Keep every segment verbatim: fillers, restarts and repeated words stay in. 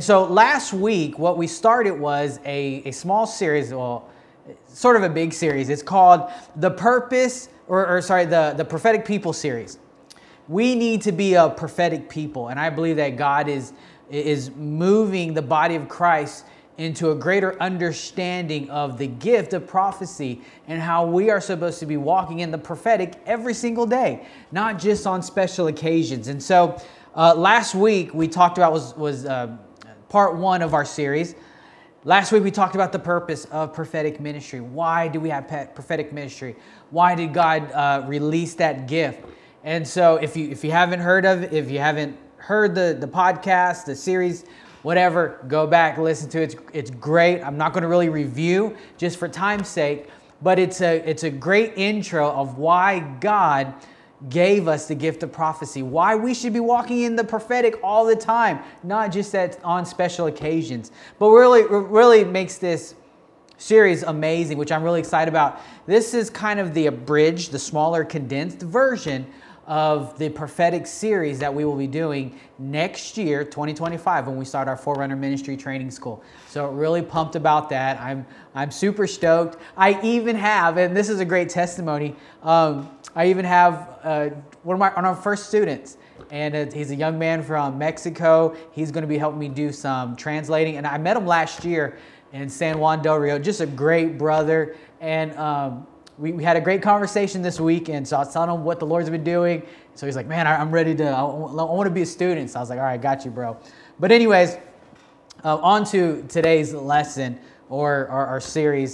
And so last week, what we started was a, a small series, well, sort of a big series. It's called The Purpose, or, or sorry, the, the Prophetic People series. We need to be a prophetic people. And I believe that God is, is moving the body of Christ into a greater understanding of the gift of prophecy and how we are supposed to be walking in the prophetic every single day, not just on special occasions. And so uh, last week we talked about was, was uh, part one of our series. Last week we talked about the purpose of prophetic ministry. Why do we have prophetic ministry? Why did God uh, release that gift? And so if you if you haven't heard of it, if you haven't heard the, the podcast, the series, whatever, go back, listen to it. It's, it's great. I'm not going to really review just for time's sake, but it's a it's a great intro of why God gave us the gift of prophecy, why we should be walking in the prophetic all the time, not just at, on special occasions. But really, really makes this series amazing, which I'm really excited about. This is kind of the abridged, the smaller, condensed version of the prophetic series that we will be doing next year, twenty twenty-five, when we start our Forerunner Ministry Training School. So really pumped about that. I'm I'm super stoked. I even have, and this is a great testimony, um, I even have uh, one of my one of our first students, and uh, he's a young man from Mexico. He's going to be helping me do some translating, and I met him last year in San Juan del Rio. Just a great brother, and um, We, we had a great conversation this week, and so I was telling him what the Lord's been doing. So he's like, man, I, I'm ready to, I, I want to be a student. So I was like, all right, got you, bro. But anyways, uh, on to today's lesson or our, our series.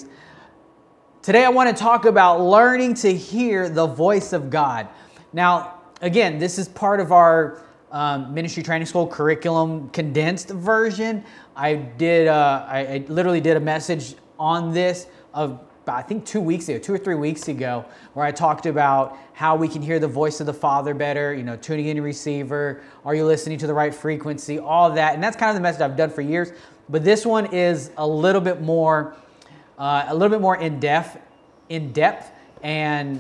Today I want to talk about learning to hear the voice of God. Now, again, this is part of our um, ministry training school curriculum condensed version. I did, uh, I, I literally did a message on this of I think two weeks ago, two or three weeks ago, where I talked about how we can hear the voice of the Father better, you know, tuning in your receiver, are you listening to the right frequency, all of that. And that's kind of the message I've done for years. But this one is a little bit more, uh, a little bit more in depth, in depth, and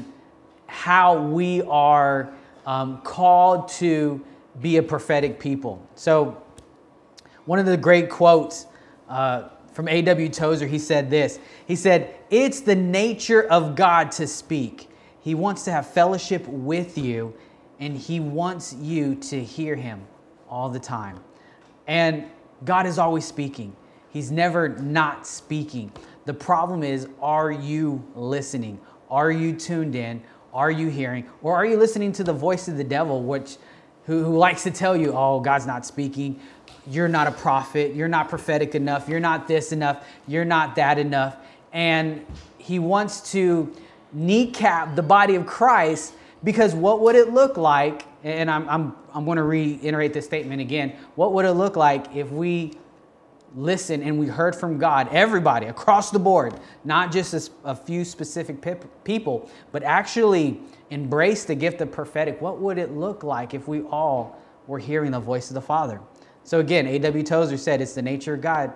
how we are um, called to be a prophetic people. So, one of the great quotes uh, from A W Tozer, he said this. He said, "It's the nature of God to speak. He wants to have fellowship with you, and He wants you to hear Him all the time." And God is always speaking. He's never not speaking. The problem is, are you listening? Are you tuned in? Are you hearing? Or are you listening to the voice of the devil, which who, who likes to tell you, oh, God's not speaking. You're not a prophet. You're not prophetic enough. You're not this enough. You're not that enough. And he wants to kneecap the body of Christ, because what would it look like? And I'm I'm I'm going to reiterate this statement again. What would it look like if we listened and we heard from God, everybody across the board, not just a, a few specific people, but actually embrace the gift of prophetic? What would it look like if we all were hearing the voice of the Father? So again, A W Tozer said it's the nature of God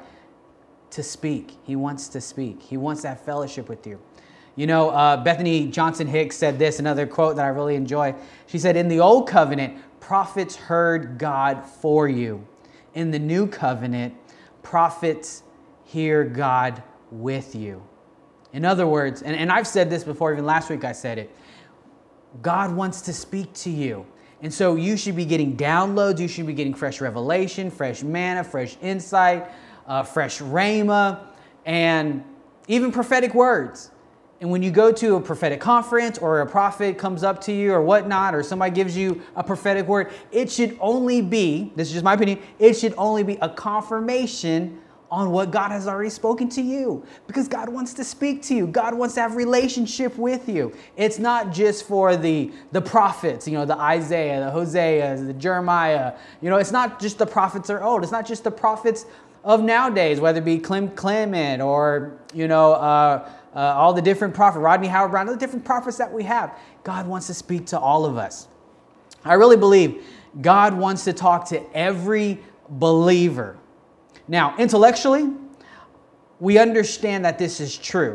to speak. He wants to speak. He wants to have fellowship with you. You know, uh, Bethany Johnson Hicks said this, another quote that I really enjoy. She said, "In the old covenant, prophets heard God for you. In the new covenant, prophets hear God with you." In other words, and, and I've said this before, even last week I said it, God wants to speak to you. And so you should be getting downloads, you should be getting fresh revelation, fresh manna, fresh insight, uh, fresh rhema, and even prophetic words. And when you go to a prophetic conference or a prophet comes up to you or whatnot, or somebody gives you a prophetic word, it should only be, this is just my opinion, it should only be a confirmation on what God has already spoken to you, because God wants to speak to you. God wants to have relationship with you. It's not just for the, the prophets, you know, the Isaiah, the Hosea, the Jeremiah. You know, it's not just the prophets are old. It's not just the prophets of nowadays, whether it be Clem Clement or, you know, uh, uh, all the different prophets, Rodney Howard Brown, all the different prophets that we have. God wants to speak to all of us. I really believe God wants to talk to every believer. Now, intellectually, we understand that this is true.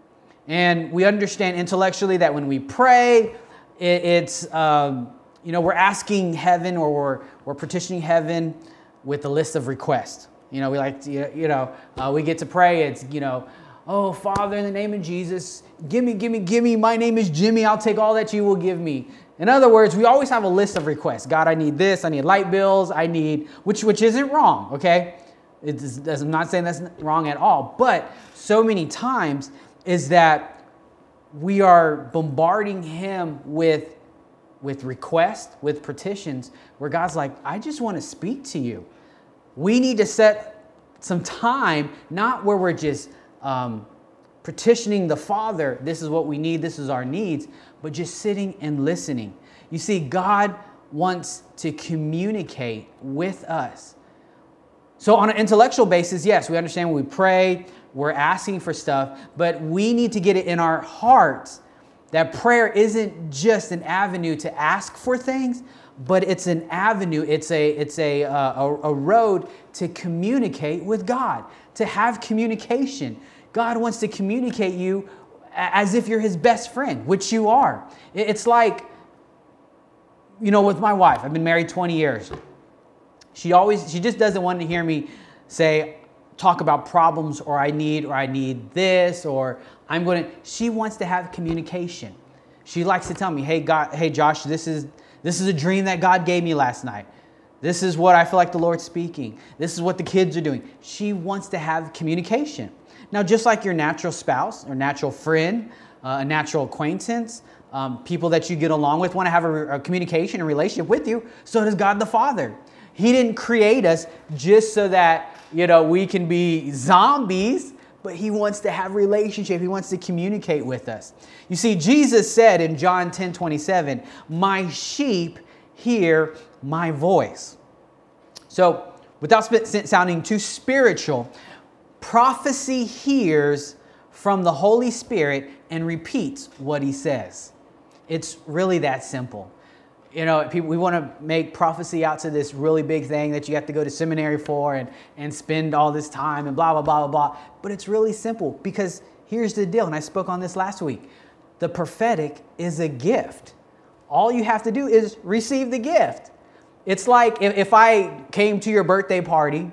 And we understand intellectually that when we pray, it, it's, um, you know, we're asking heaven, or we're, we're petitioning heaven with a list of requests. You know, we like to, you know, uh, we get to pray. It's, you know, oh, Father, in the name of Jesus, give me, give me, give me. My name is Jimmy. I'll take all that you will give me. In other words, we always have a list of requests. God, I need this. I need light bills. I need, which which isn't wrong, okay? It's, I'm not saying that's wrong at all. But so many times is that we are bombarding him with, with requests, with petitions, where God's like, I just want to speak to you. We need to set some time, not where we're just um, petitioning the Father, this is what we need, this is our needs, but just sitting and listening. You see, God wants to communicate with us. So on an intellectual basis, yes, we understand when we pray, we're asking for stuff, but we need to get it in our hearts that prayer isn't just an avenue to ask for things, but it's an avenue, it's a it's a, uh, a a road to communicate with God, to have communication. God wants to communicate you as if you're his best friend, which you are. It's like, you know, with my wife, I've been married twenty years. She always, she just doesn't want to hear me say, talk about problems, or I need, or I need this, or I'm going to, she wants to have communication. She likes to tell me, hey, God, hey, Josh, this is, This is a dream that God gave me last night. This is what I feel like the Lord's speaking. This is what the kids are doing. She wants to have communication. Now, just like your natural spouse or natural friend, uh, a natural acquaintance, um, people that you get along with want to have a, a communication and relationship with you, so does God the Father. He didn't create us just so that, you know, we can be zombies, but he wants to have relationship. He wants to communicate with us. You see, Jesus said in John ten twenty-seven, my sheep hear my voice. So without sounding too spiritual, prophecy hears from the Holy Spirit and repeats what he says. It's really that simple. You know, people, we want to make prophecy out to this really big thing that you have to go to seminary for and, and spend all this time and blah, blah, blah, blah, blah. But it's really simple, because here's the deal, and I spoke on this last week. The prophetic is a gift. All you have to do is receive the gift. It's like if, if I came to your birthday party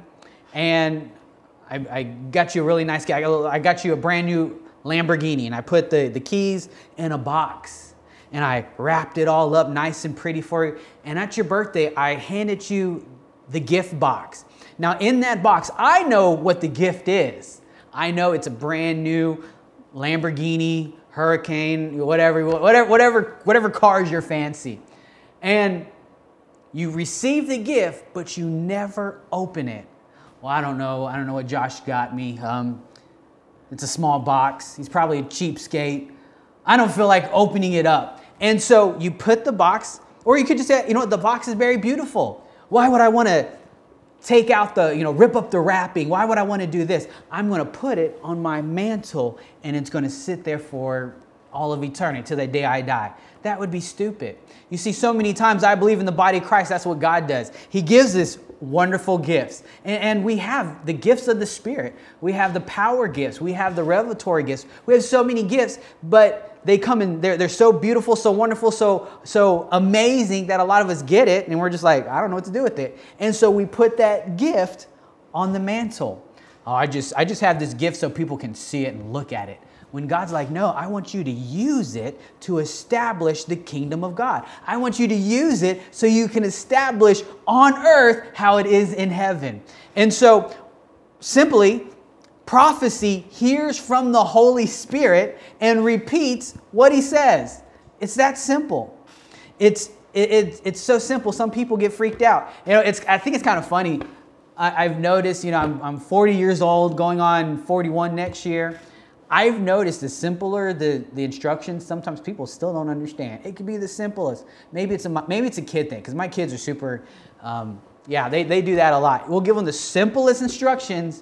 and I, I got you a really nice, I got, I got you a brand new Lamborghini, and I put the, the keys in a box. And I wrapped it all up nice and pretty for you. And at your birthday, I handed you the gift box. Now, in that box, I know what the gift is. I know it's a brand new Lamborghini, Hurricane, whatever, whatever, whatever, whatever cars you're fancy. And you receive the gift, but you never open it. Well, I don't know. I don't know what Josh got me. Um, it's a small box. He's probably a cheapskate. I don't feel like opening it up. And so you put the box, or you could just say, you know what, the box is very beautiful. Why would I want to take out the, you know, rip up the wrapping? Why would I want to do this? I'm going to put it on my mantle, and it's going to sit there for all of eternity, till the day I die. That would be stupid. You see, so many times I believe in the body of Christ, that's what God does. He gives us wonderful gifts. And, and we have the gifts of the Spirit. We have the power gifts. We have the revelatory gifts. We have so many gifts, but they come in, they're, they're so beautiful, so wonderful, so, so amazing that a lot of us get it, and we're just like, I don't know what to do with it. And so we put that gift on the mantle. Oh, I just, I just have this gift so people can see it and look at it. When God's like, no, I want you to use it to establish the kingdom of God. I want you to use it so you can establish on earth how it is in heaven. And so simply, prophecy hears from the Holy Spirit and repeats what he says. It's that simple. It's it, it, it's so simple. Some people get freaked out. You know, it's I think it's kind of funny. I, I've noticed, you know, I'm, I'm forty years old, going on forty-one next year. I've noticed the simpler the, the instructions, sometimes people still don't understand. It could be the simplest. Maybe it's a maybe it's a kid thing, because my kids are super, um, yeah, they, they do that a lot. We'll give them the simplest instructions,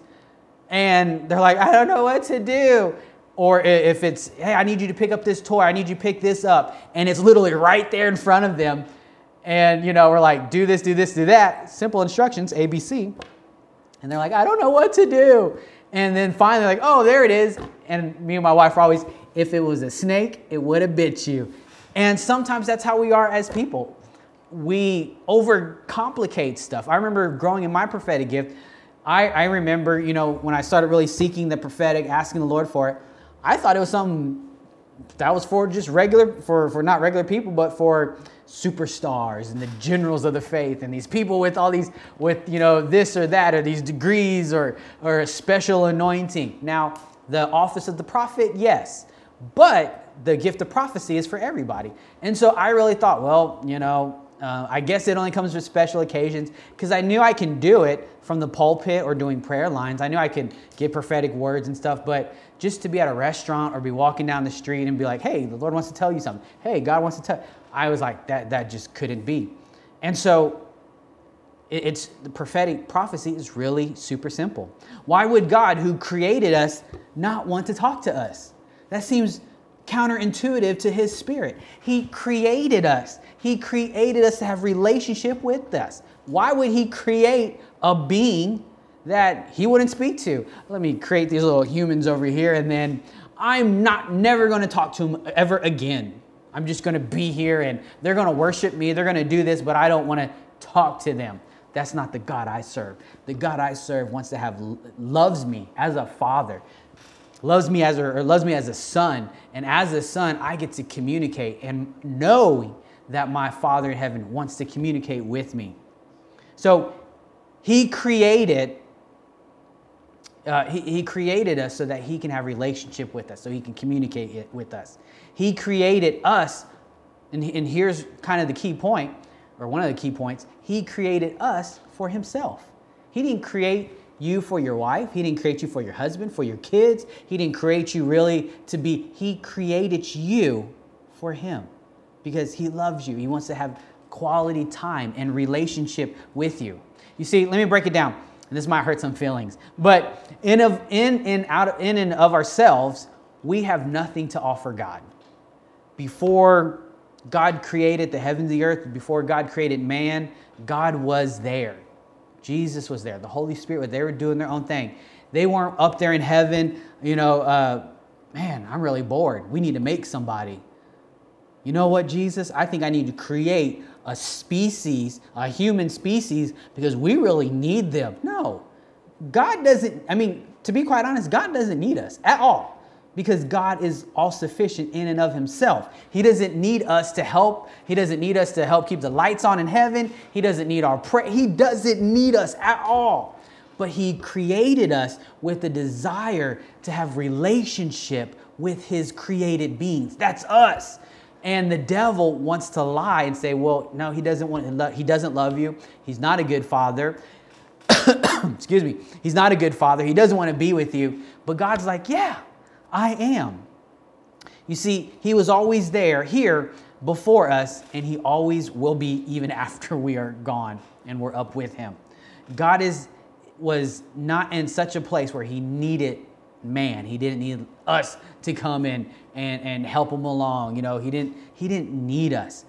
and they're like, I don't know what to do. Or if it's, hey, I need you to pick up this toy, I need you to pick this up, and it's literally right there in front of them. And, you know, we're like, do this, do this, do that. Simple instructions, A B C. And they're like, I don't know what to do. And then finally, like, oh, there it is. And me and my wife are always, if it was a snake, it would have bit you. And sometimes that's how we are as people. We overcomplicate stuff. I remember growing in my prophetic gift, I, I remember, you know, when I started really seeking the prophetic, asking the Lord for it, I thought it was something that was for just regular, for, for not regular people, but for superstars and the generals of the faith and these people with all these, with, you know, this or that, or these degrees or, or a special anointing. Now, the office of the prophet, yes, but the gift of prophecy is for everybody. And so I really thought, well, you know, uh, I guess it only comes with special occasions, because I knew I can do it from the pulpit or doing prayer lines. I knew I could get prophetic words and stuff, but just to be at a restaurant or be walking down the street and be like, hey, the Lord wants to tell you something. Hey, God wants to tell. I was like, that, that just couldn't be. And so it, it's the prophetic prophecy is really super simple. Why would God, who created us, not want to talk to us? That seems counterintuitive to his spirit. He created us. He created us to have relationship with us. Why would he create a being that he wouldn't speak to? Let me create these little humans over here, and then I'm not never going to talk to them ever again. I'm just going to be here, and they're going to worship me. They're going to do this, but I don't want to talk to them. That's not the God I serve. The God I serve wants to have, loves me as a father, loves me as a, or loves me as a son. And as a son, I get to communicate and know that my Father in heaven wants to communicate with me. So he created, uh, he, he created us so that he can have relationship with us, so he can communicate it with us. He created us, and, and here's kind of the key point, or one of the key points. He created us for himself. He didn't create you for your wife. He didn't create you for your husband, for your kids. He didn't create you really to be, he created you for him because he loves you. He wants to have quality time and relationship with you. You see, let me break it down. And this might hurt some feelings, but in of in in out in and of ourselves, we have nothing to offer God. Before God created the heavens and the earth, before God created man, God was there. Jesus was there. The Holy Spirit, they were doing their own thing. They weren't up there in heaven, you know, uh, man, I'm really bored. We need to make somebody. You know what, Jesus? I think I need to create a species, a human species, because we really need them. No, God doesn't, I mean, to be quite honest, God doesn't need us at all, because God is all sufficient in and of himself. He doesn't need us to help. He doesn't need us to help keep the lights on in heaven. He doesn't need our prayer. He doesn't need us at all. But he created us with the desire to have relationship with his created beings. That's us. And the devil wants to lie and say, well, no, he doesn't want to lo- he doesn't love you. He's not a good father. Excuse me. He's not a good father. He doesn't want to be with you. But God's like, yeah, I am. You see, he was always there here before us, and he always will be even after we are gone and we're up with him. God is was not in such a place where he needed man. He didn't need us to come in and, and help him along. You know, he didn't, he didn't need us.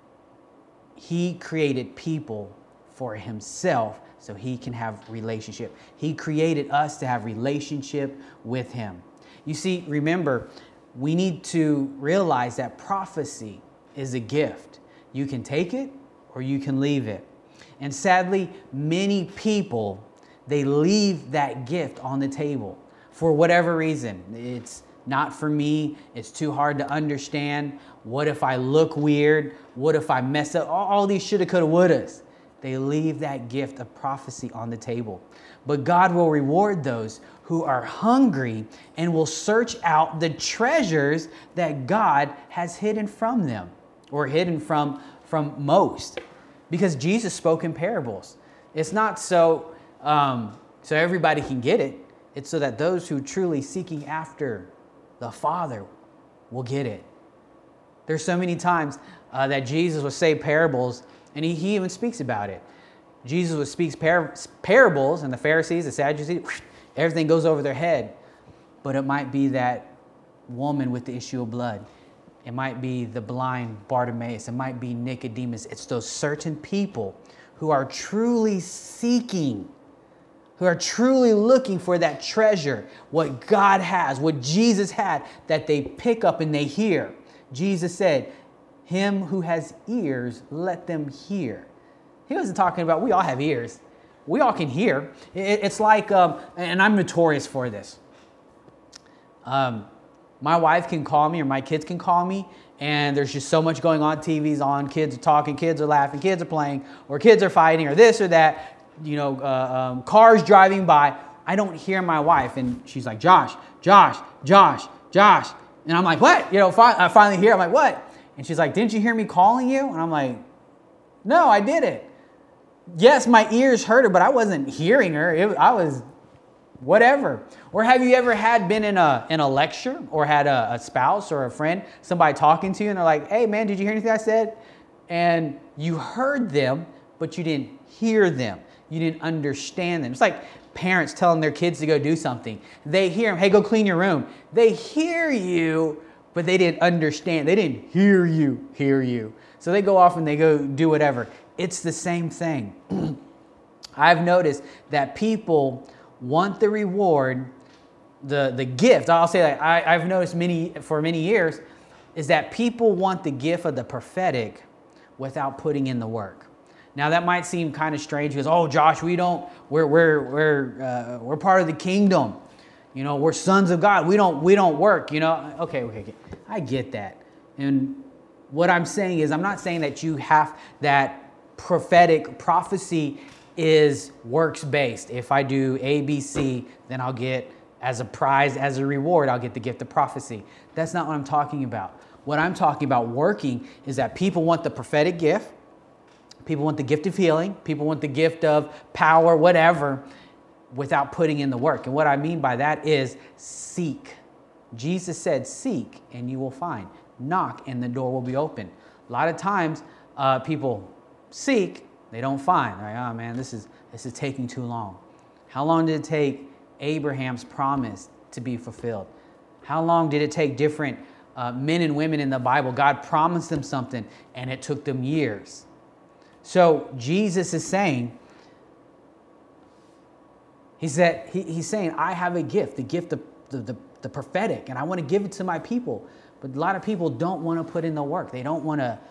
He created people for himself so he can have relationship. He created us to have relationship with him. You see, remember, we need to realize that prophecy is a gift. You can take it or you can leave it. And sadly, many people, they leave that gift on the table for whatever reason. It's not for me. It's too hard to understand. What if I look weird? What if I mess up? All, all these shoulda, coulda, wouldas. They leave that gift of prophecy on the table. But God will reward those who are hungry and will search out the treasures that God has hidden from them, or hidden from, from most. Because Jesus spoke in parables. It's not so, um, so everybody can get it. It's so that those who truly seeking after the Father will get it. There's so many times uh, that Jesus would say parables, and he, he even speaks about it. Jesus would speak par- parables, and the Pharisees, the Sadducees, everything goes over their head. But it might be that woman with the issue of blood. It might be the blind Bartimaeus. It might be Nicodemus. It's those certain people who are truly seeking, who are truly looking for that treasure, what God has, what Jesus had, that they pick up and they hear. Jesus said, him who has ears, let them hear. He wasn't talking about, we all have ears. we all can hear. It, it's like, um, and I'm notorious for this. Um, my wife can call me or my kids can call me, and there's just so much going on. T V's on, kids are talking, kids are laughing, kids are playing, or kids are fighting, or this or that. You know, uh, um, cars driving by. I don't hear my wife, and she's like, Josh, Josh, Josh, Josh. And I'm like, what? You know, fi- I finally hear, I'm like, what? And she's like, didn't you hear me calling you? And I'm like, no, I didn't. Yes, my ears heard her, but I wasn't hearing her. It, I was whatever. Or have you ever had been in a in a lecture or had a, a spouse or a friend, somebody talking to you, and they're like, hey, man, did you hear anything I said? And you heard them, but you didn't hear them. You didn't understand them. It's like parents telling their kids to go do something. They hear them, hey, go clean your room. They hear you, but they didn't understand. They didn't hear you, hear you. So they go off and they go do whatever. It's the same thing. I've noticed that people want the reward, the, the gift. I'll say that I, I've noticed many for many years is that people want the gift of the prophetic without putting in the work. Now that might seem kind of strange because, oh, Josh, we don't, we're we're we're uh, we're part of the kingdom, you know, we're sons of God. We don't we don't work, you know. Okay, okay, okay. I get that. And what I'm saying is, I'm not saying that you have that prophetic prophecy is works based. If I do A, B, C, then I'll get as a prize, as a reward, I'll get the gift of prophecy. That's not what I'm talking about. What I'm talking about working is that people want the prophetic gift. People want the gift of healing. People want the gift of power, whatever, without putting in the work. And what I mean by that is seek. Jesus said, seek and you will find. Knock and the door will be open. A lot of times uh, people seek, they don't find. They're like, oh man, this is, this is taking too long. How long did it take Abraham's promise to be fulfilled? How long did it take different uh, men and women in the Bible? God promised them something and it took them years. So Jesus is saying, he said, he, he's saying, I have a gift, the gift of the, the, the prophetic, and I want to give it to my people. But a lot of people don't want to put in the work. They don't want to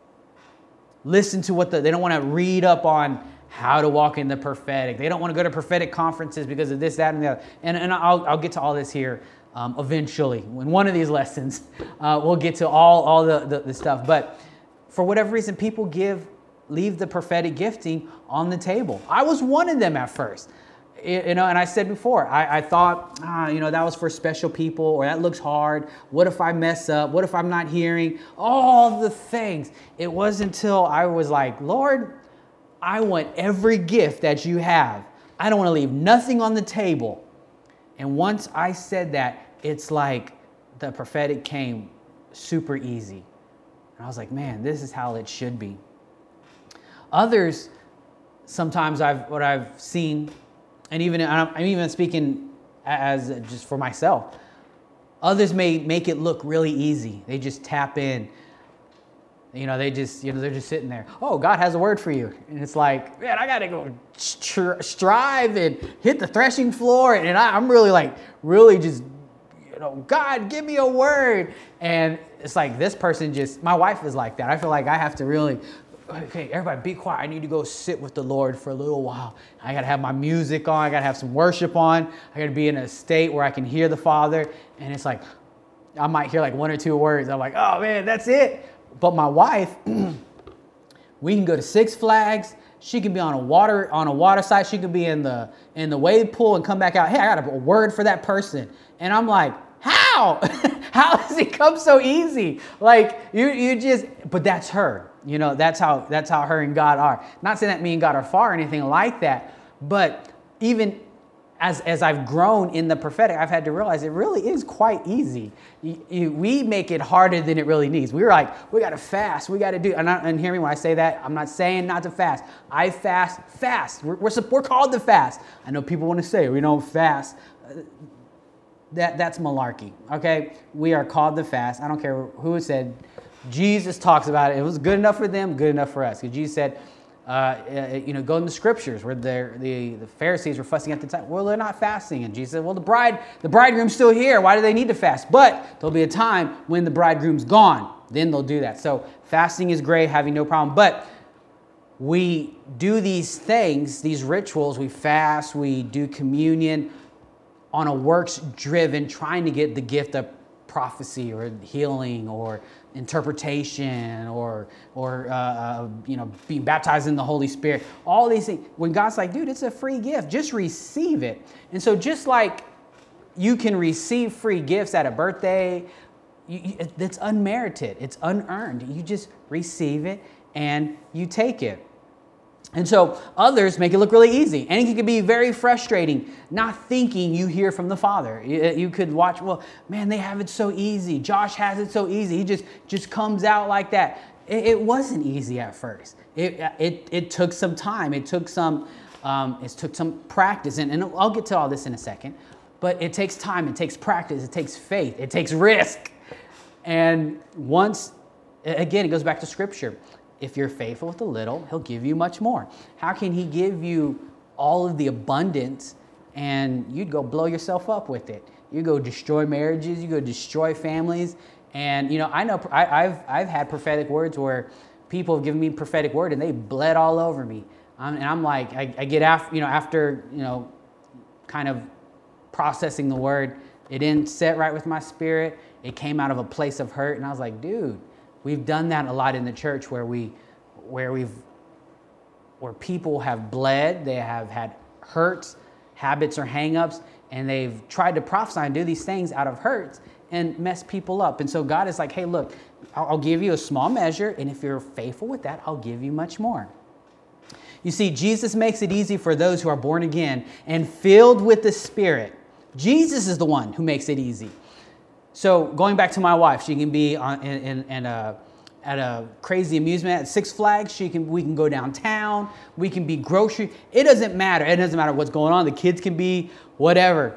listen to what the, they don't want to read up on how to walk in the prophetic. They don't want to go to prophetic conferences because of this, that, and the other. And, and I'll, I'll get to all this here um, eventually. In one of these lessons, uh, we'll get to all, all the, the, the stuff. But for whatever reason, people give leave the prophetic gifting on the table. I was one of them at first, you know, and I said before, I, I thought, ah, you know, that was for special people, or that looks hard. What if I mess up? What if I'm not hearing? All the things. It wasn't until I was like, Lord, I want every gift that you have. I don't want to leave nothing on the table. And once I said that, it's like the prophetic came super easy. And I was like, man, this is how it should be. Others, sometimes I've what I've seen, and even I'm even speaking as just for myself. Others may make it look really easy. They just tap in. You know, they just you know they're just sitting there. Oh, God has a word for you, and it's like, man, I gotta go stri- strive and hit the threshing floor, and I, I'm really like really just you know, God, give me a word, and it's like this person just. My wife is like that. I feel like I have to really. Okay, everybody be quiet. I need to go sit with the Lord for a little while. I got to have my music on. I got to have some worship on. I got to be in a state where I can hear the Father. And it's like, I might hear like one or two words. I'm like, oh man, that's it. But my wife, we can go to Six Flags. She can be on a water on a water side. She can be in the in the wave pool and come back out. Hey, I got a word for that person. And I'm like, how? How does it come so easy? Like you you just, but that's her. You know, that's how that's how her and God are. Not saying that me and God are far or anything like that, but even as as I've grown in the prophetic, I've had to realize it really is quite easy. You, you, we make it harder than it really needs. We're like, we got to fast. We got to do, and, I, and hear me when I say that, I'm not saying not to fast. I fast, fast. We're, we're, we're called to fast. I know people want to say we don't fast. That That's malarkey, okay? We are called to fast. I don't care who said. Jesus talks about it. It was good enough for them, good enough for us. Because Jesus said, uh, you know, go in the scriptures where the, the Pharisees were fussing at the time. Well, they're not fasting. And Jesus said, well, the bride, the bridegroom's still here. Why do they need to fast? But there'll be a time when the bridegroom's gone. Then they'll do that. So fasting is great, having no problem. But we do these things, these rituals, we fast, we do communion on a works-driven, trying to get the gift of prophecy or healing or interpretation or or uh, uh, you know, being baptized in the Holy Spirit. All these things. When God's like, dude, it's a free gift. Just receive it. And so just like you can receive free gifts at a birthday, you, you, it's unmerited. It's unearned. You just receive it and you take it. And so others make it look really easy. And it can be very frustrating, not thinking you hear from the Father. You, you could watch, well, man, they have it so easy. Josh has it so easy. He just, just comes out like that. It, it wasn't easy at first. It, it, it took some time. It took some, um, it took some practice. And, and I'll get to all this in a second. But it takes time. It takes practice. It takes faith. It takes risk. And once, again, it goes back to Scripture. If you're faithful with a little, he'll give you much more. How can he give you all of the abundance and you'd go blow yourself up with it? You go destroy marriages, you go destroy families. And, you know, I know I, I've I've had prophetic words where people have given me prophetic word and they bled all over me. Um, and I'm like, I, I get after, you know, after, you know, kind of processing the word, it didn't sit right with my spirit. It came out of a place of hurt. And I was like, dude, we've done that a lot in the church where we, where we've, where people have bled, they have had hurts, habits or hangups, and they've tried to prophesy and do these things out of hurts and mess people up. And so God is like, hey, look, I'll, I'll give you a small measure, and if you're faithful with that, I'll give you much more. You see, Jesus makes it easy for those who are born again and filled with the Spirit. Jesus is the one who makes it easy. So going back to my wife, she can be on, in, in, in a, at a crazy amusement at Six Flags. She can, we can go downtown. We can be grocery. It doesn't matter. It doesn't matter what's going on. The kids can be whatever.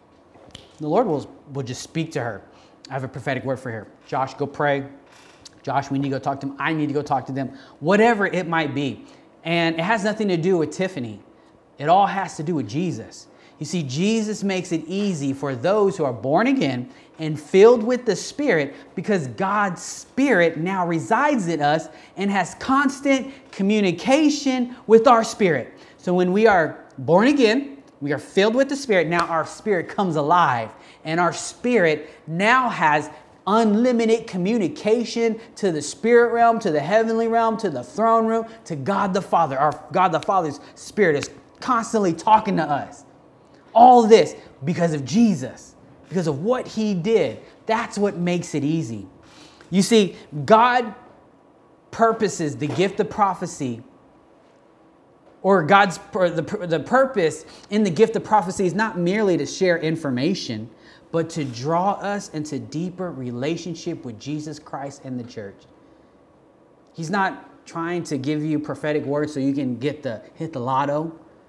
The Lord will, will just speak to her. I have a prophetic word for her. Josh, go pray. Josh, we need to go talk to them. I need to go talk to them. Whatever it might be. And it has nothing to do with Tiffany. It all has to do with Jesus. You see, Jesus makes it easy for those who are born again and filled with the Spirit because God's Spirit now resides in us and has constant communication with our spirit. So when we are born again, we are filled with the Spirit. Now our spirit comes alive and our spirit now has unlimited communication to the spirit realm, to the heavenly realm, to the throne room, to God the Father. Our God the Father's Spirit is constantly talking to us. All this because of Jesus, because of what he did. That's what makes it easy. You see, God purposes the gift of prophecy, or God's or the, the purpose in the gift of prophecy is not merely to share information, but to draw us into deeper relationship with Jesus Christ and the church. He's not trying to give you prophetic words so you can get the hit the lotto.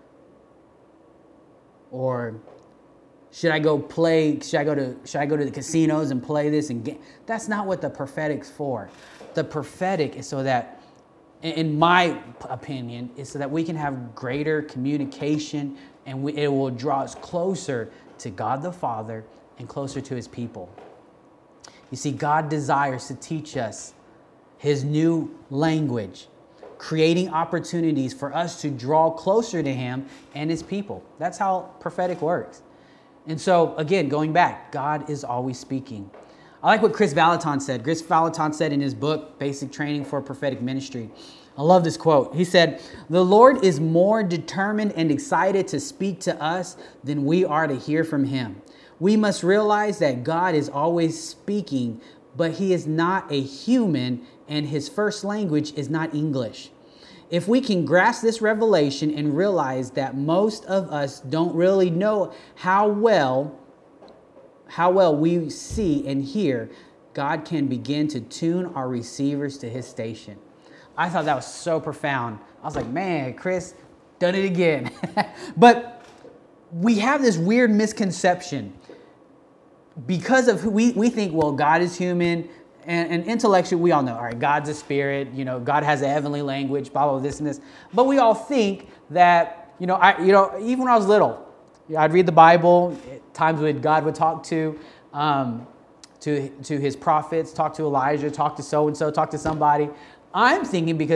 Or should I go play, should I go to should I go to the casinos and play this and get? That's not what the prophetic's for. The prophetic is so that, in my opinion, is so that we can have greater communication and we, it will draw us closer to God the Father and closer to his people. You see, God desires to teach us his new language, creating opportunities for us to draw closer to him and his people. That's how prophetic works. And so, again, going back, God is always speaking. I like what Chris Vallotton said. Chris Vallotton said in his book, Basic Training for Prophetic Ministry. I love this quote. He said, "The Lord is more determined and excited to speak to us than we are to hear from him. We must realize that God is always speaking, but he is not a human and his first language is not English. If we can grasp this revelation and realize that most of us don't really know how well, how well we see and hear, God can begin to tune our receivers to his station." I thought that was so profound. I was like, man, Chris, done it again. But we have this weird misconception because of who we, we think, well, God is human. And, and intellectually, we all know, all right, God's a spirit, you know, God has a heavenly language, blah, blah, this and this. But we all think that, you know, I, you know, even when I was little, I'd read the Bible, times when God would talk to, um, to, to his prophets, talk to Elijah, talk to so-and-so, talk to somebody. I'm thinking because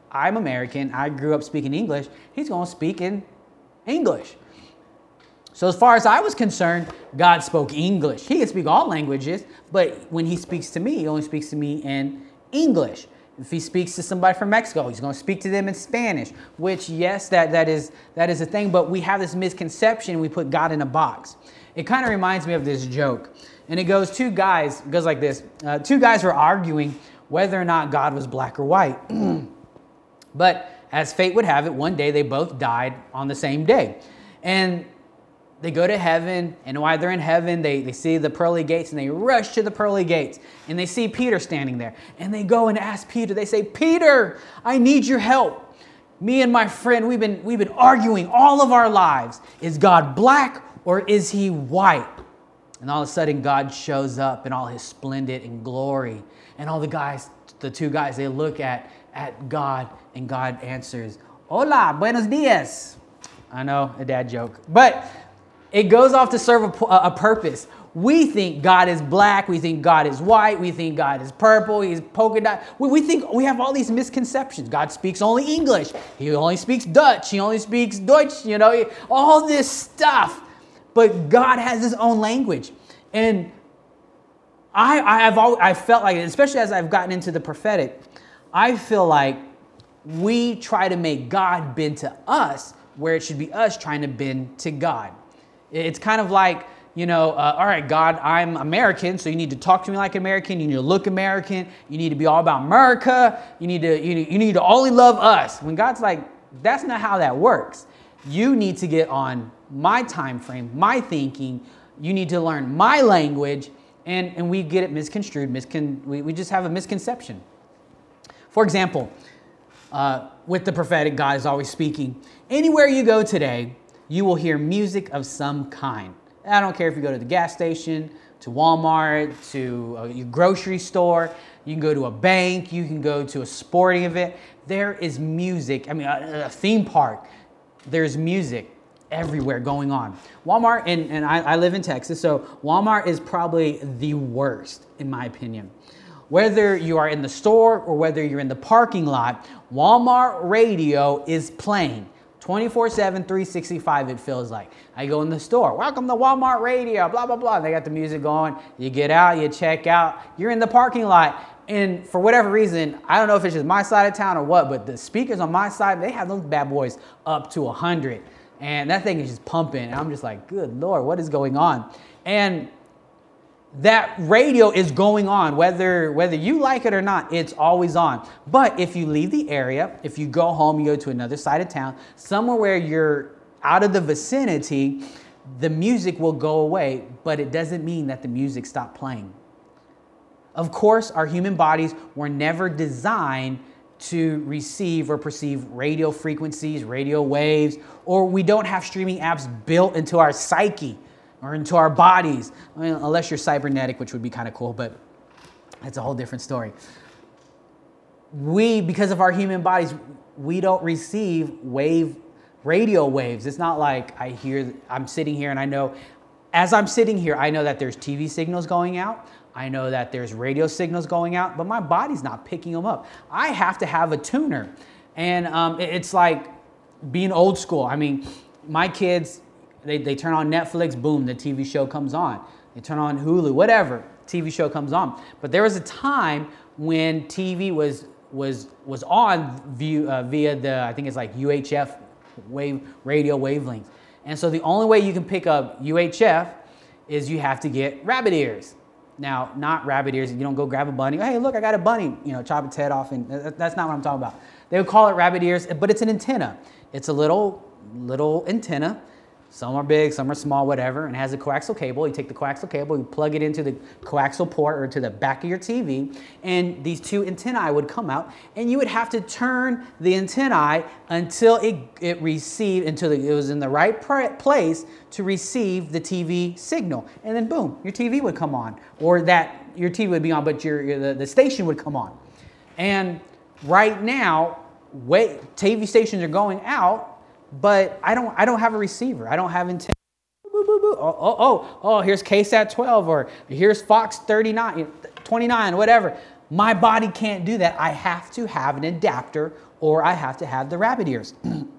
I'm American. I grew up speaking English. He's going to speak in English. So as far as I was concerned, God spoke English. He can speak all languages, but when he speaks to me, he only speaks to me in English. If he speaks to somebody from Mexico, he's going to speak to them in Spanish, which, yes, that, that is that is a thing, but we have this misconception. We put God in a box. It kind of reminds me of this joke, and it goes, two guys, it goes like this. Uh, two guys were arguing whether or not God was black or white. But as fate would have it, one day they both died on the same day. And they go to heaven, and while they're in heaven, they, they see the pearly gates, and they rush to the pearly gates, and they see Peter standing there. And they go and ask Peter, they say, Peter, I need your help. Me and my friend, we've been, we've been arguing all of our lives. Is God black or is he white? And all of a sudden, God shows up in all his splendor and glory. And all the guys, the two guys, they look at, at God, and God answers, Hola, buenos dias. I know, a dad joke. But it goes off to serve a, a purpose. We think God is black. We think God is white. We think God is purple. He's polka dot. We, we think we have all these misconceptions. God speaks only English. He only speaks Dutch. He only speaks Deutsch. You know, all this stuff. But God has his own language. And I, I have always, I felt like, especially as I've gotten into the prophetic, I feel like we try to make God bend to us where it should be us trying to bend to God. It's kind of like, you know, uh, all right, God, I'm American, so you need to talk to me like an American. You need to look American. You need to be all about America. You need to, you need, you need to only love us. When God's like, that's not how that works. You need to get on my time frame, my thinking. You need to learn my language, and, and we get it misconstrued. Miscon- we, we just have a misconception. For example, uh, with the prophetic, God is always speaking. Anywhere you go today, you will hear music of some kind. I don't care if you go to the gas station, to Walmart, to a grocery store, you can go to a bank, you can go to a sporting event. There is music. I mean, a, a theme park. There's music everywhere going on. Walmart, and, and I, I live in Texas, so Walmart is probably the worst, in my opinion. Whether you are in the store or whether you're in the parking lot, Walmart radio is playing. twenty-four seven, three sixty-five, it feels like. I go in the store, welcome to Walmart radio, blah, blah, blah. They got the music going. You get out, you check out. You're in the parking lot. And for whatever reason, I don't know if it's just my side of town or what, but the speakers on my side, they have those bad boys up to one hundred. And that thing is just pumping. And I'm just like, good Lord, what is going on? And that radio is going on, whether whether you like it or not, it's always on. But if you leave the area, if you go home, you go to another side of town, somewhere where you're out of the vicinity, the music will go away, but it doesn't mean that the music stopped playing. Of course, our human bodies were never designed to receive or perceive radio frequencies, radio waves, or we don't have streaming apps built into our psyche or into our bodies, I mean, unless you're cybernetic, which would be kind of cool, but that's a whole different story. We, because of our human bodies, we don't receive wave, radio waves. It's not like I hear, I'm sitting here and I know, as I'm sitting here, I know that there's T V signals going out. I know that there's radio signals going out, but my body's not picking them up. I have to have a tuner. And um, it's like being old school. I mean, my kids, They, they turn on Netflix, boom, the T V show comes on. They turn on Hulu, whatever, T V show comes on. But there was a time when T V was was was on view, uh, via the, I think it's like U H F wave radio wavelengths. And so the only way you can pick up U H F is you have to get rabbit ears. Now, not rabbit ears. You don't go grab a bunny. Hey, look, I got a bunny. You know, chop its head off, and that's not what I'm talking about. They would call it rabbit ears, but it's an antenna. It's a little little antenna. Some are big, some are small, whatever, and it has a coaxial cable. You take the coaxial cable, you plug it into the coaxial port or to the back of your T V, and these two antennae would come out, and you would have to turn the antennae until it, it received, until it was in the right place to receive the T V signal. And then boom, your T V would come on, or that your T V would be on, but your, your the, the station would come on. And right now, wait, T V stations are going out, but I don't I don't have a receiver. I don't have antenna. Boo, boo, boo. Oh, oh, oh, oh, here's K SAT twelve, or here's Fox thirty-nine, twenty-nine, whatever. My body can't do that. I have to have an adapter or I have to have the rabbit ears.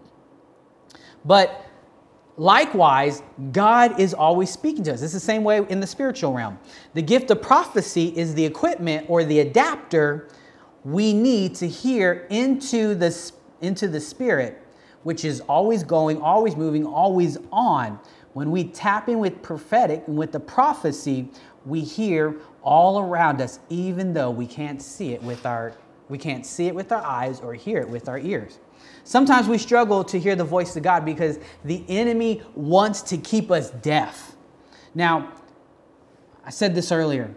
But likewise, God is always speaking to us. It's the same way in the spiritual realm. The gift of prophecy is the equipment or the adapter we need to hear into the, into the spirit, which is always going, always moving, always on. When we tap in with prophetic and with the prophecy, we hear all around us, even though we can't see it with our we can't see it with our eyes or hear it with our ears. Sometimes we struggle to hear the voice of God because the enemy wants to keep us deaf. Now, I said this earlier.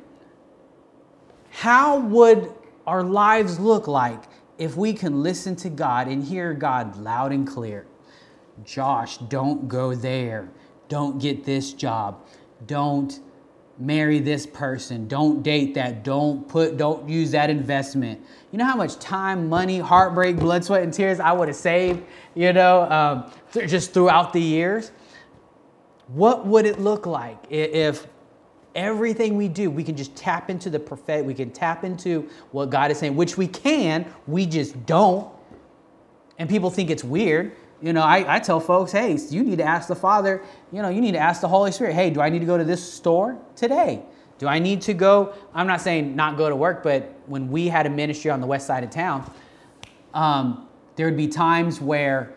How would our lives look like if we can listen to God and hear God loud and clear? Josh, don't go there. Don't get this job. Don't marry this person. Don't date that. Don't put, don't use that investment. You know how much time, money, heartbreak, blood, sweat, and tears I would have saved, you know, um, just throughout the years? What would it look like if everything we do, we can just tap into the prophetic, we can tap into what God is saying, which we can, we just don't. And people think it's weird. You know, I, I tell folks, hey, you need to ask the Father, you know, you need to ask the Holy Spirit, hey, do I need to go to this store today? Do I need to go? I'm not saying not go to work, but when we had a ministry on the west side of town, um, there would be times where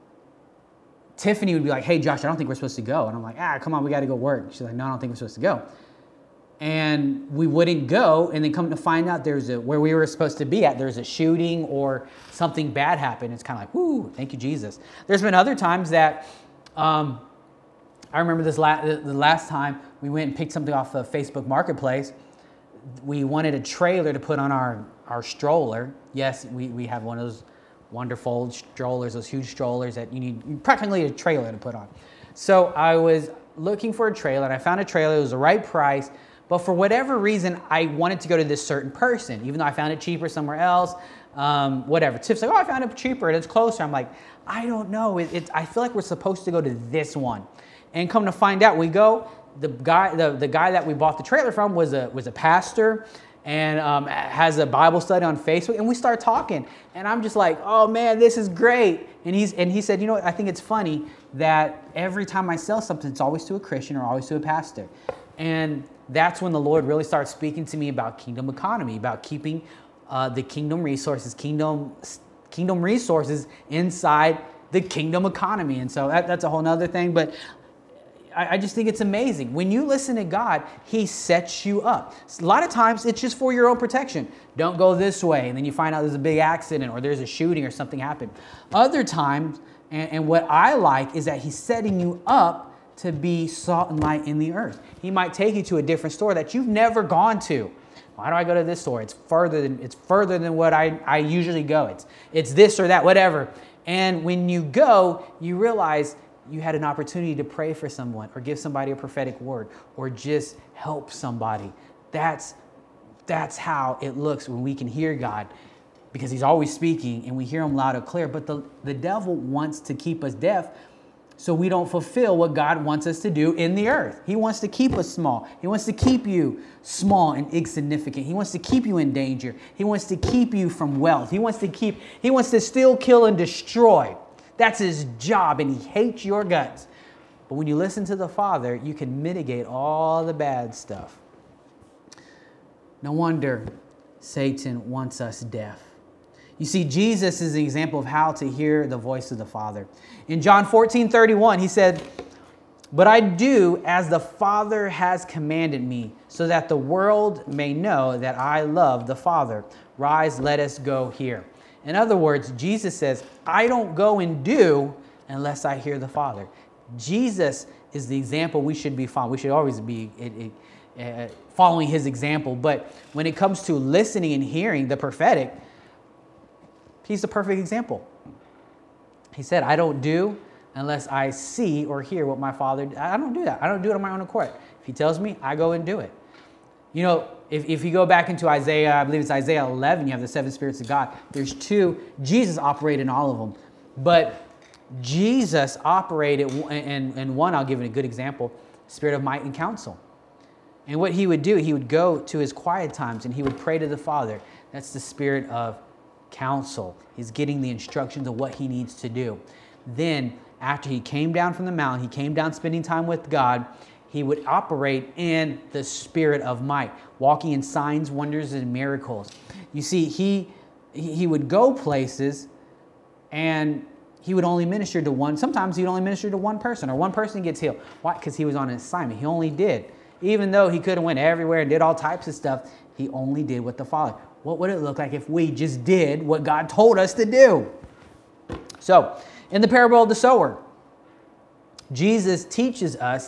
Tiffany would be like, hey, Josh, I don't think we're supposed to go. And I'm like, ah, come on, we got to go work. She's like, no, I don't think we're supposed to go. And we wouldn't go, and then come to find out there's a, where we were supposed to be at, there's a shooting or something bad happened. It's kind of like, whoo, thank you, Jesus. There's been other times that, um, I remember this la- the last time we went and picked something off of Facebook Marketplace. We wanted a trailer to put on our, our stroller. Yes, we, we have one of those wonderful strollers, those huge strollers that you need practically a trailer to put on. So I was looking for a trailer, and I found a trailer. It was the right price. But for whatever reason, I wanted to go to this certain person, even though I found it cheaper somewhere else, um, whatever. Tiff's like, oh, I found it cheaper and it's closer. I'm like, I don't know. It, it, I feel like we're supposed to go to this one. And come to find out, we go, the guy the, the guy that we bought the trailer from was a was a pastor and um, has a Bible study on Facebook. And we start talking. And I'm just like, oh, man, this is great. And he's and he said, you know what, I think it's funny that every time I sell something, it's always to a Christian or always to a pastor. And that's when the Lord really starts speaking to me about kingdom economy, about keeping uh, the kingdom resources, kingdom kingdom resources inside the kingdom economy. And so that, that's a whole nother thing. But I, I just think it's amazing. When you listen to God, He sets you up. A lot of times it's just for your own protection. Don't go this way. And then you find out there's a big accident or there's a shooting or something happened. Other times, and, and what I like is that He's setting you up to be salt and light in the earth. He might take you to a different store that you've never gone to. Why do I go to this store? It's further than it's further than what I, I usually go. It's it's this or that, whatever. And when you go, you realize you had an opportunity to pray for someone or give somebody a prophetic word or just help somebody. That's that's how it looks when we can hear God, because He's always speaking and we hear Him loud and clear. But the, the devil wants to keep us deaf, so we don't fulfill what God wants us to do in the earth. He wants to keep us small. He wants to keep you small and insignificant. He wants to keep you in danger. He wants to keep you from wealth. He wants to keep, he wants to steal, kill, and destroy. That's his job, and he hates your guts. But when you listen to the Father, you can mitigate all the bad stuff. No wonder Satan wants us deaf. You see, Jesus is an example of how to hear the voice of the Father. In John fourteen thirty-one, He said, but I do as the Father has commanded me, so that the world may know that I love the Father. Rise, let us go here. In other words, Jesus says, I don't go and do unless I hear the Father. Jesus is the example we should be following. We should always be it, it, uh, following His example. But when it comes to listening and hearing the prophetic, He's the perfect example. He said, I don't do unless I see or hear what my Father, I don't do that. I don't do it on my own accord. If He tells me, I go and do it. You know, if, if you go back into Isaiah, I believe it's Isaiah eleven, you have the seven spirits of God. There's two. Jesus operated in all of them. But Jesus operated, and, and one, I'll give it a good example, spirit of might and counsel. And what He would do, He would go to His quiet times and He would pray to the Father. That's the spirit of counsel. He's getting the instructions of what he needs to do. Then, after he came down from the mountain, he came down spending time with God, he would operate in the spirit of might, walking in signs, wonders, and miracles. You see, he he would go places and he would only minister to one. Sometimes he'd only minister to one person, or one person gets healed. Why? Because he was on an assignment. He only did. Even though he could have went everywhere and did all types of stuff, he only did what the Father. What would it look like if we just did what God told us to do? So, in the parable of the sower, Jesus teaches us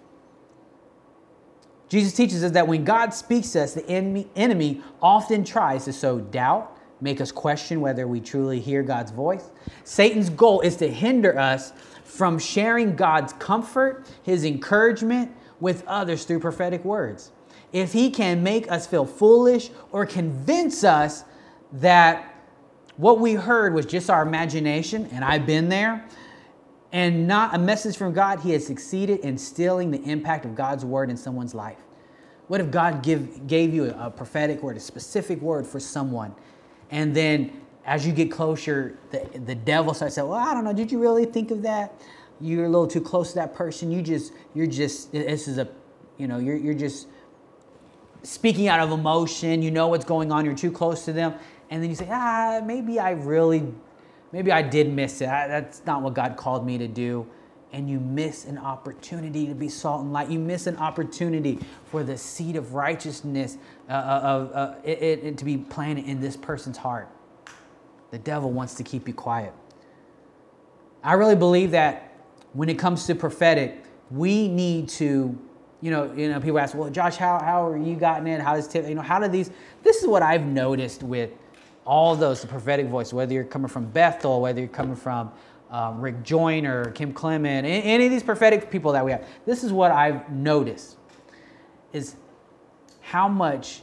Jesus teaches us that when God speaks to us, the enemy, enemy often tries to sow doubt, make us question whether we truly hear God's voice. Satan's goal is to hinder us from sharing God's comfort, his encouragement with others through prophetic words. If he can make us feel foolish or convince us that what we heard was just our imagination, and I've been there, and not a message from God, he has succeeded in stealing the impact of God's word in someone's life. What if God give, gave you a, a prophetic word, a specific word for someone, and then as you get closer, the, the devil starts saying, well, I don't know, did you really think of that? You're a little too close to that person. You just, you're just, this is a, you know, you're, you're just speaking out of emotion. You know what's going on. You're too close to them. And then you say, ah, maybe I really, maybe I did miss it. I, that's not what God called me to do. And you miss an opportunity to be salt and light. You miss an opportunity for the seed of righteousness uh, of uh, it, it, to be planted in this person's heart. The devil wants to keep you quiet. I really believe that when it comes to prophetic, we need to, you know, you know, people ask, well, Josh, how how are you gotten in? How does Tim, you know, how do these? This is what I've noticed with all those the prophetic voice, whether you're coming from Bethel, whether you're coming from um, Rick Joyner, Kim Clement, any of these prophetic people that we have. This is what I've noticed is how much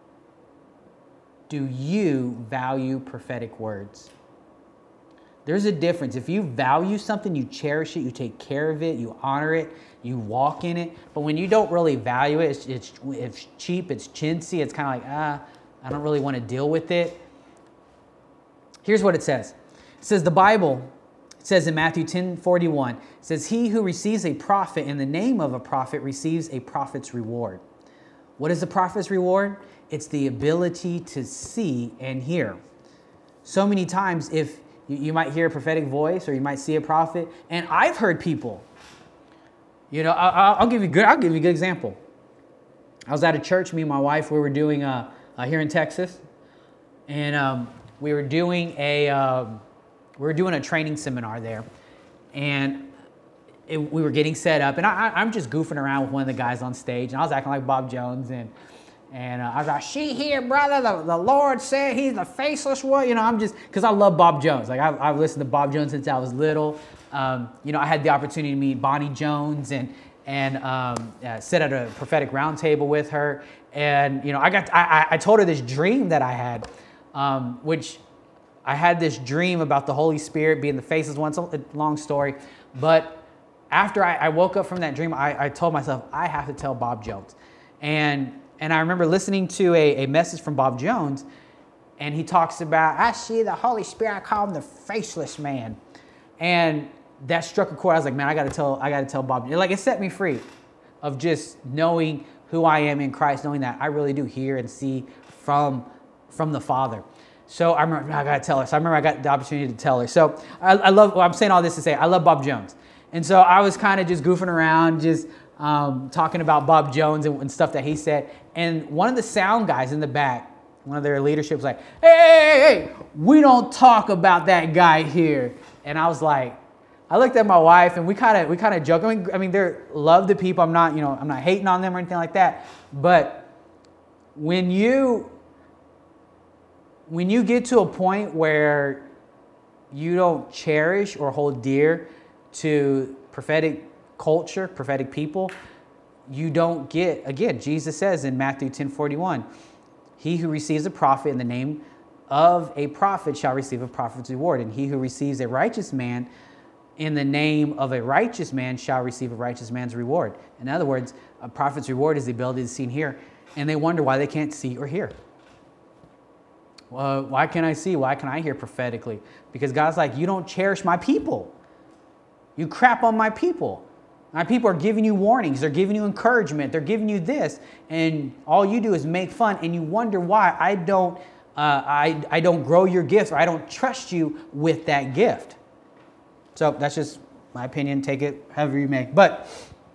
do you value prophetic words? There's a difference. If you value something, you cherish it, you take care of it, you honor it, you walk in it. But when you don't really value it, it's, it's, it's cheap, it's chintzy, it's kind of like, ah, I don't really want to deal with it. Here's what it says. It says the Bible, it says in Matthew ten forty-one, it says, he who receives a prophet in the name of a prophet receives a prophet's reward. What is the prophet's reward? It's the ability to see and hear. So many times, if you might hear a prophetic voice or you might see a prophet. And I've heard people, you know, I'll, I'll give you good, I'll give you a good example. I was at a church, me and my wife, we were doing, uh, uh, here in Texas. And um, we were doing a, um, we were doing a training seminar there. And it, we were getting set up. And I, I'm just goofing around with one of the guys on stage. And I was acting like Bob Jones. And And uh, I was like, see here, brother, the, the Lord said he's the faceless one. You know, I'm just, because I love Bob Jones. Like, I've, I've listened to Bob Jones since I was little. Um, you know, I had the opportunity to meet Bonnie Jones and and um, uh, sit at a prophetic roundtable with her. And, you know, I got, I, I told her this dream that I had, um, which I had this dream about the Holy Spirit being the faceless one. It's a long story. But after I, I woke up from that dream, I, I told myself, I have to tell Bob Jones. And And I remember listening to a, a message from Bob Jones, and he talks about, I see the Holy Spirit, I call him the faceless man. And that struck a chord. I was like, man, I gotta tell, I gotta tell Bob. Like, it set me free of just knowing who I am in Christ, knowing that I really do hear and see from, from the Father. So I remember, I gotta tell her. So I remember I got the opportunity to tell her. So I, I love, well, I'm saying all this to say, I love Bob Jones. And so I was kind of just goofing around, just Um, talking about Bob Jones and, and stuff that he said. And one of the sound guys in the back, one of their leadership was like, hey, hey, hey, hey, we don't talk about that guy here. And I was like, I looked at my wife and we kind of we kind of joked. I mean, I mean, they're love the people. I'm not, you know, I'm not hating on them or anything like that. But when you when you get to a point where you don't cherish or hold dear to prophetic culture, prophetic people, you don't get, again, Jesus says in Matthew ten forty-one, he who receives a prophet in the name of a prophet shall receive a prophet's reward. And he who receives a righteous man in the name of a righteous man shall receive a righteous man's reward. In other words, a prophet's reward is the ability to see and hear. And they wonder why they can't see or hear. Uh, why can't I see? Why can I hear prophetically? Because God's like, you don't cherish my people. You crap on my people. My people are giving you warnings. They're giving you encouragement. They're giving you this. And all you do is make fun. And you wonder why I don't, uh, I, I don't grow your gifts, or I don't trust you with that gift. So that's just my opinion. Take it however you may. But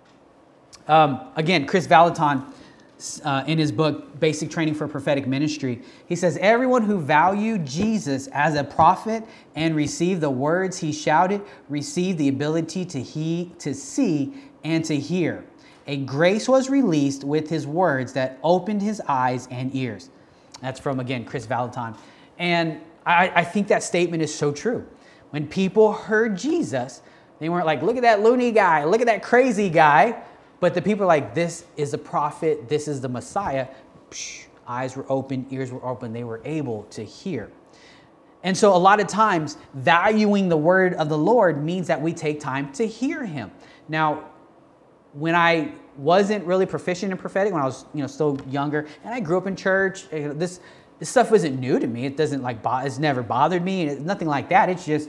um, again, Chris Vallotton, Uh, in his book, Basic Training for Prophetic Ministry, he says, everyone who valued Jesus as a prophet and received the words he shouted, received the ability to, he, to see and to hear. A grace was released with his words that opened his eyes and ears. That's from, again, Chris Vallotton. And I, I think that statement is so true. When people heard Jesus, they weren't like, look at that loony guy, look at that crazy guy. But the people are like, this is a prophet, this is the Messiah. Psh, eyes were open, ears were open, they were able to hear. And so a lot of times, valuing the word of the Lord means that we take time to hear him. Now, when I wasn't really proficient in prophetic, when I was you know still younger, and I grew up in church, this this stuff wasn't new to me. It doesn't like, it's never bothered me, it's nothing like that. It's just,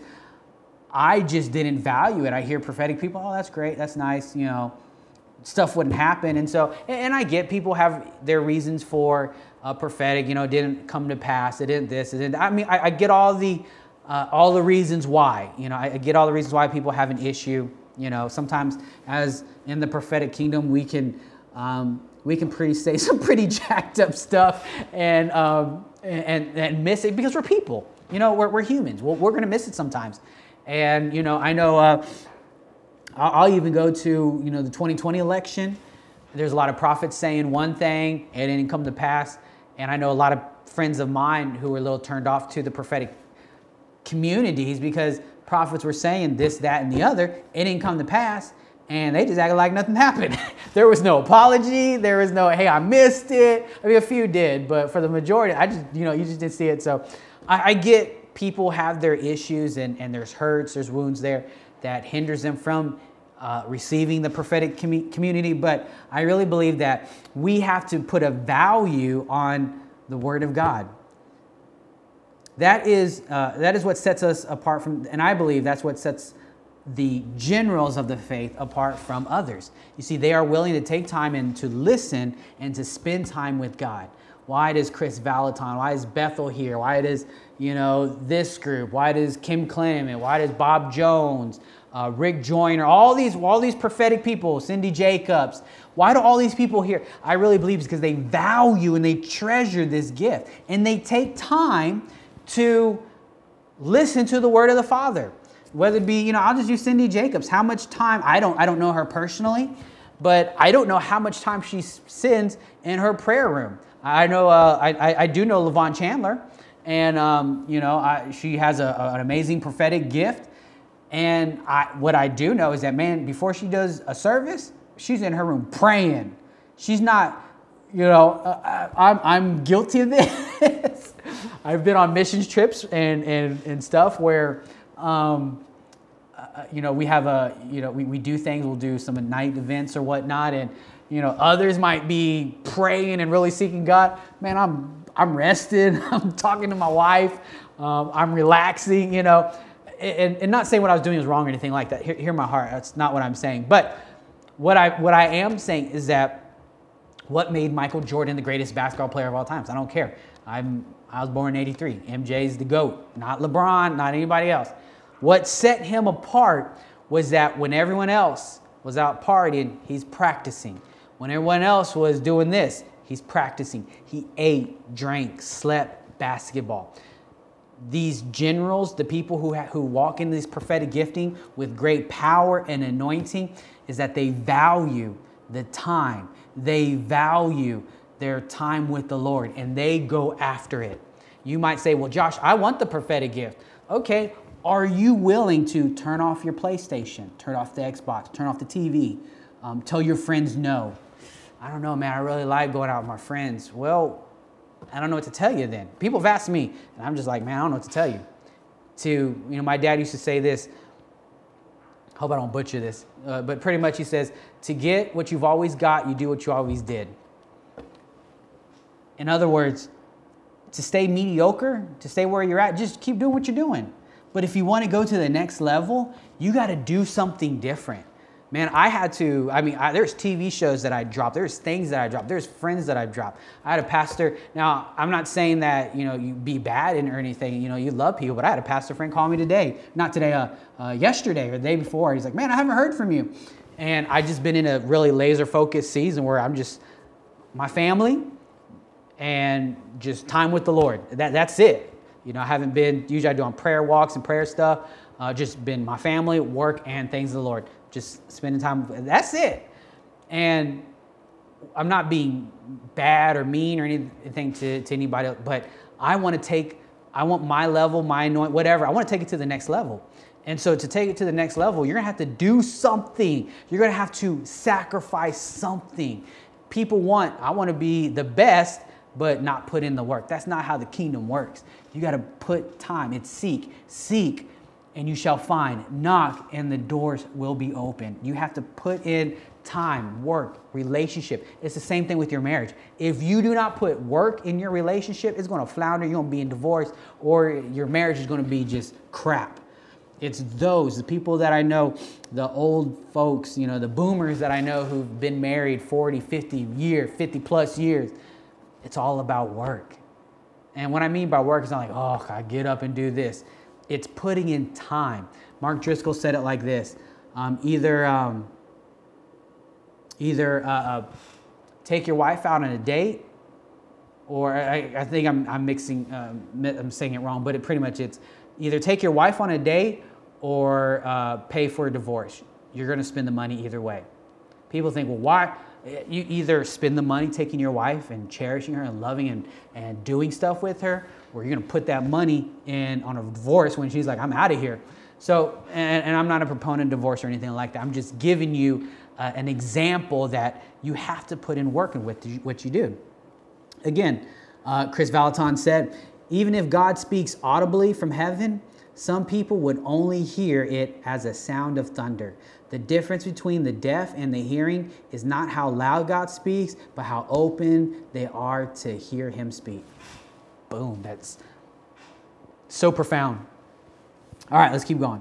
I just didn't value it. I hear prophetic people, oh, that's great, that's nice, you know. Stuff wouldn't happen. And so, and I get people have their reasons for uh, prophetic, you know, it didn't come to pass. It didn't this, it didn't, I mean, I, I get all the, uh, all the reasons why, you know, I, I get all the reasons why people have an issue. You know, sometimes as in the prophetic kingdom, we can, um, we can pretty say some pretty jacked up stuff and, um, and, and miss it because we're people, you know, we're, we're humans. We're, we're going to miss it sometimes. And, you know, I know, uh, I'll even go to, you know, the twenty twenty election. There's a lot of prophets saying one thing and it didn't come to pass. And I know a lot of friends of mine who were a little turned off to the prophetic communities because prophets were saying this, that, and the other. It didn't come to pass. And they just acted like nothing happened. There was no apology. There was no, hey, I missed it. I mean, a few did, but for the majority, I just, you know, you just didn't see it. So I, I get people have their issues and, and there's hurts, there's wounds there that hinders them from uh, receiving the prophetic com- community. But I really believe that we have to put a value on the Word of God. That is, uh, that is what sets us apart from, and I believe that's what sets the generals of the faith apart from others. You see, they are willing to take time and to listen and to spend time with God. Why does Chris Vallotton? Why is Bethel here? Why does, you know, this group? Why does Kim Clement? Why does Bob Jones, uh, Rick Joyner, all these, all these prophetic people, Cindy Jacobs? Why do all these people here? I really believe it's because they value and they treasure this gift. And they take time to listen to the word of the Father. Whether it be, you know, I'll just use Cindy Jacobs. How much time, I don't, I don't know her personally, but I don't know how much time she spends in her prayer room. I know, uh, I, I do know LaVon Chandler, and um, you know, I, she has a, an amazing prophetic gift. And I, what I do know is that, man, before she does a service, she's in her room praying. She's not, you know, uh, I'm I'm guilty of this. I've been on missions trips and and and stuff where, um, uh, you know, we have a, you know, we, we do things. We'll do some night events or whatnot, and you know, others might be praying and really seeking God. Man, I'm I'm resting. I'm talking to my wife. Um, I'm relaxing. You know, and, and not saying what I was doing was wrong or anything like that. Hear, hear my heart. That's not what I'm saying. But what I what I am saying is that what made Michael Jordan the greatest basketball player of all times? I don't care. I'm I was born in eighty-three. M J's the GOAT. Not LeBron. Not anybody else. What set him apart was that when everyone else was out partying, he's practicing. When everyone else was doing this, he's practicing. He ate, drank, slept basketball. These generals, the people who ha- who walk in this prophetic gifting with great power and anointing, is that they value the time. They value their time with the Lord, and they go after it. You might say, well, Josh, I want the prophetic gift. Okay, are you willing to turn off your PlayStation, turn off the Xbox, turn off the T V, um, tell your friends no? I don't know, man, I really like going out with my friends. Well, I don't know what to tell you then. People have asked me, and I'm just like, man, I don't know what to tell you. To, you know, my dad used to say this, I hope I don't butcher this, uh, but pretty much he says, to get what you've always got, you do what you always did. In other words, to stay mediocre, to stay where you're at, just keep doing what you're doing. But if you want to go to the next level, you got to do something different. Man, I had to, I mean, I, there's T V shows that I dropped. There's things that I dropped. There's friends that I dropped. I had a pastor. Now, I'm not saying that, you know, you be bad in or anything. You know, you love people. But I had a pastor friend call me today. Not today, uh, uh, yesterday or the day before. He's like, man, I haven't heard from you. And I just been in a really laser focused season where I'm just, my family and just time with the Lord. That That's it. You know, I haven't been, usually I do on prayer walks and prayer stuff. Uh, just been my family, work, and things of the Lord. Just spending time. That's it. And I'm not being bad or mean or anything to, to anybody else, but I want to take, I want my level, my anoint, whatever. I want to take it to the next level. And so to take it to the next level, you're going to have to do something. You're going to have to sacrifice something. People want, I want to be the best, but not put in the work. That's not how the kingdom works. You got to put time. It's seek, seek, and you shall find. Knock, and the doors will be open. You have to put in time, work, relationship. It's the same thing with your marriage. If you do not put work in your relationship, it's going to flounder. You're going to be in divorce, or your marriage is going to be just crap. It's those, the people that I know, the old folks, you know, the boomers that I know who've been married forty, fifty years, fifty plus years. It's all about work. And what I mean by work is not like, oh, I get up and do this. It's putting in time. Mark Driscoll said it like this. Um, either um, either uh, uh, take your wife out on a date, or I, I think I'm, I'm mixing, um, I'm saying it wrong, but it pretty much it's either take your wife on a date or uh, pay for a divorce. You're going to spend the money either way. People think, well, why? You either spend the money taking your wife and cherishing her and loving and, and doing stuff with her, or you're going to put that money in on a divorce when she's like, I'm out of here. So, and, and I'm not a proponent of divorce or anything like that. I'm just giving you uh, an example that you have to put in work with what you do. Again, uh, Chris Valaton said, even if God speaks audibly from heaven, some people would only hear it as a sound of thunder. The difference between the deaf and the hearing is not how loud God speaks, but how open they are to hear him speak. Boom, that's so profound. All right, let's keep going.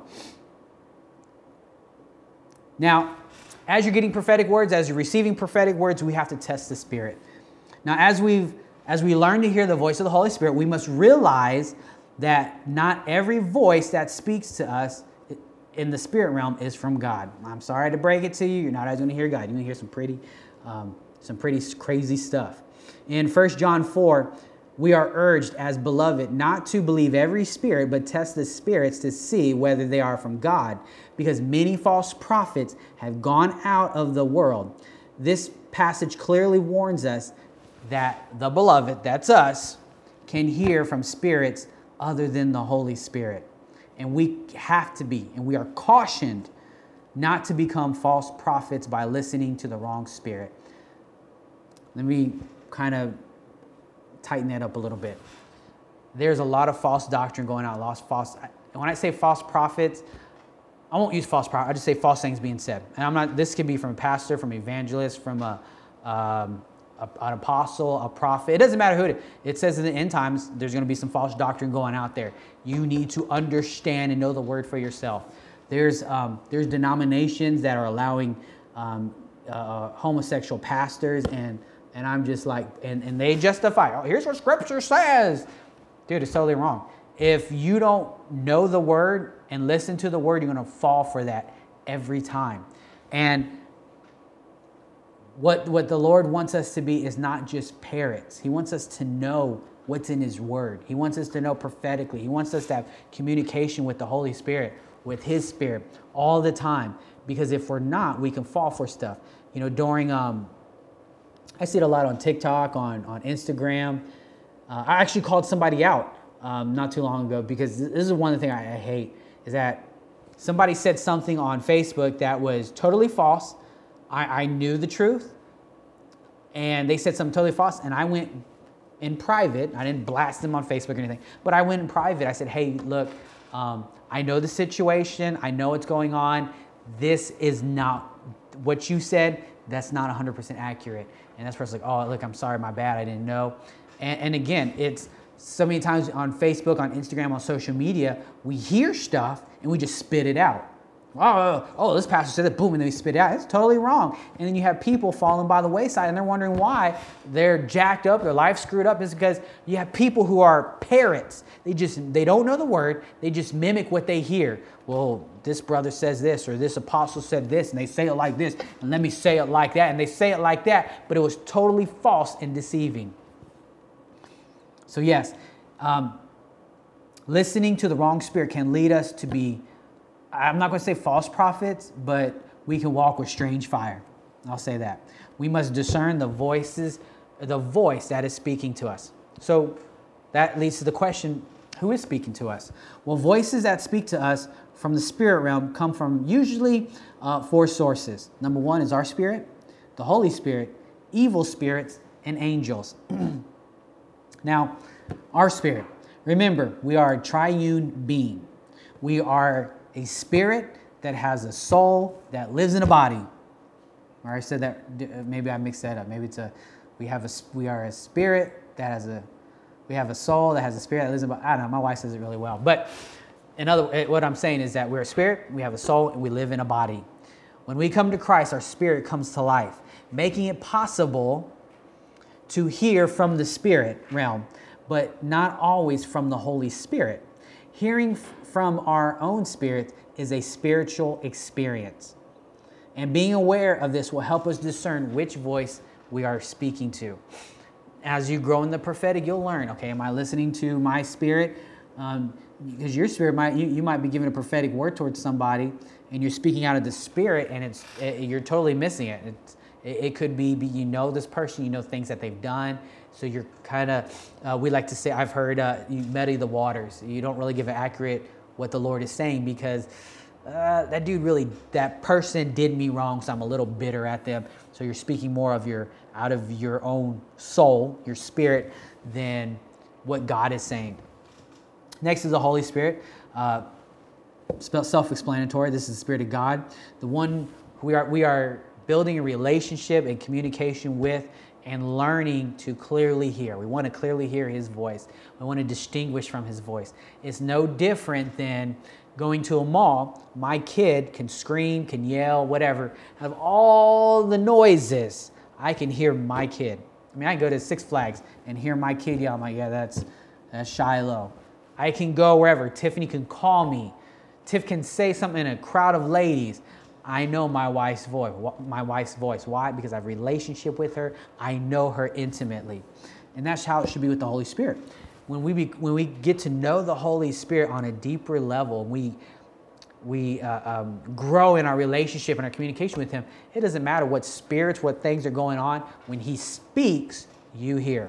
Now, as you're getting prophetic words, as you're receiving prophetic words, we have to test the Spirit. Now, as we've as we learn to hear the voice of the Holy Spirit, we must realize that not every voice that speaks to us in the spirit realm is from God. I'm sorry to break it to you. You're not always going to hear God. You're going to hear some pretty, um, some pretty crazy stuff. In First John four, we are urged as beloved not to believe every spirit, but test the spirits to see whether they are from God, because many false prophets have gone out of the world. This passage clearly warns us that the beloved, that's us, can hear from spirits other than the Holy Spirit. And we have to be, and we are cautioned not to become false prophets by listening to the wrong spirit. Let me kind of tighten that up a little bit. There's a lot of false doctrine going out, lost false. When I say false prophets, I won't use false prophet. I just say false things being said. And I'm not. This could be from a pastor, from an evangelist, from a, um, a an apostle, a prophet. It doesn't matter who it is. It says in the end times there's going to be some false doctrine going out there. You need to understand and know the word for yourself. There's um, there's denominations that are allowing um, uh, homosexual pastors, and and I'm just like, and, and they justify, oh, here's what Scripture says. Dude, it's totally wrong. If you don't know the word and listen to the word, you're going to fall for that every time. And what what the Lord wants us to be is not just parrots. He wants us to know what's in his word. He wants us to know prophetically. He wants us to have communication with the Holy Spirit, with his spirit all the time. Because if we're not, we can fall for stuff. You know, during, um, I see it a lot on TikTok, on, on Instagram. Uh, I actually called somebody out um, not too long ago, because this is one of the things I, I hate, is that somebody said something on Facebook that was totally false. I, I knew the truth, and they said something totally false, and I went in private. I didn't blast them on Facebook or anything, but I went in private. I said, hey, look, um, I know the situation. I know what's going on. This is not what you said. That's not one hundred percent accurate. And that person's like, oh, look, I'm sorry, my bad. I didn't know. And, and again, it's so many times on Facebook, on Instagram, on social media, we hear stuff and we just spit it out. Oh, oh, this pastor said that, boom, and then we spit it out. It's totally wrong. And then you have people falling by the wayside and they're wondering why they're jacked up, their life screwed up. It's because you have people who are parrots. They just, they don't know the word. They just mimic what they hear. Well, this brother says this, or this apostle said this, and they say it like this, and let me say it like that, and they say it like that, but it was totally false and deceiving. So yes, um, listening to the wrong spirit can lead us to be, I'm not going to say false prophets, but we can walk with strange fire. I'll say that. We must discern the voices, the voice that is speaking to us. So that leads to the question, who is speaking to us? Well, voices that speak to us from the spirit realm come from usually uh, four sources. Number one is our spirit, the Holy Spirit, evil spirits, and angels. Now, our spirit. Remember, we are a triune being. We are a spirit that has a soul that lives in a body. Or I said that, maybe I mixed that up. Maybe it's a, we have a, we are a spirit that has a, we have a soul that has a spirit that lives in a body. I don't know, my wife says it really well. But in other, what I'm saying is that we're a spirit, we have a soul, and we live in a body. When we come to Christ, our spirit comes to life, making it possible to hear from the spirit realm, but not always from the Holy Spirit. Hearing from our own spirit is a spiritual experience. And being aware of this will help us discern which voice we are speaking to. As you grow in the prophetic, you'll learn, okay, am I listening to my spirit? Um, because your spirit might, you, you might be giving a prophetic word towards somebody and you're speaking out of the spirit and it's it, you're totally missing it. It's, it. It could be, you know this person, you know things that they've done. So you're kind of, uh, we like to say, I've heard uh, you muddy the waters. You don't really give it accurate what the Lord is saying because uh, that dude really, that person did me wrong, so I'm a little bitter at them. So you're speaking more of your, out of your own soul, your spirit, than what God is saying. Next is the Holy Spirit. Uh, self-explanatory. This is the Spirit of God. The one we are, we are building a relationship and communication with and learning to clearly hear. We want to clearly hear His voice. We want to distinguish from His voice. It's no different than going to a mall. My kid can scream, can yell, whatever. Out of all the noises, I can hear my kid. I mean, I can go to Six Flags and hear my kid yell. I'm like, yeah, that's, that's Shiloh. I can go wherever. Tiffany can call me. Tiff can say something in a crowd of ladies. I know my wife's voice. My wife's voice. Why? Because I have a relationship with her. I know her intimately, and that's how it should be with the Holy Spirit. When we be, when we get to know the Holy Spirit on a deeper level, we we uh, um, grow in our relationship and our communication with Him. It doesn't matter what spirits, what things are going on. When He speaks, you hear.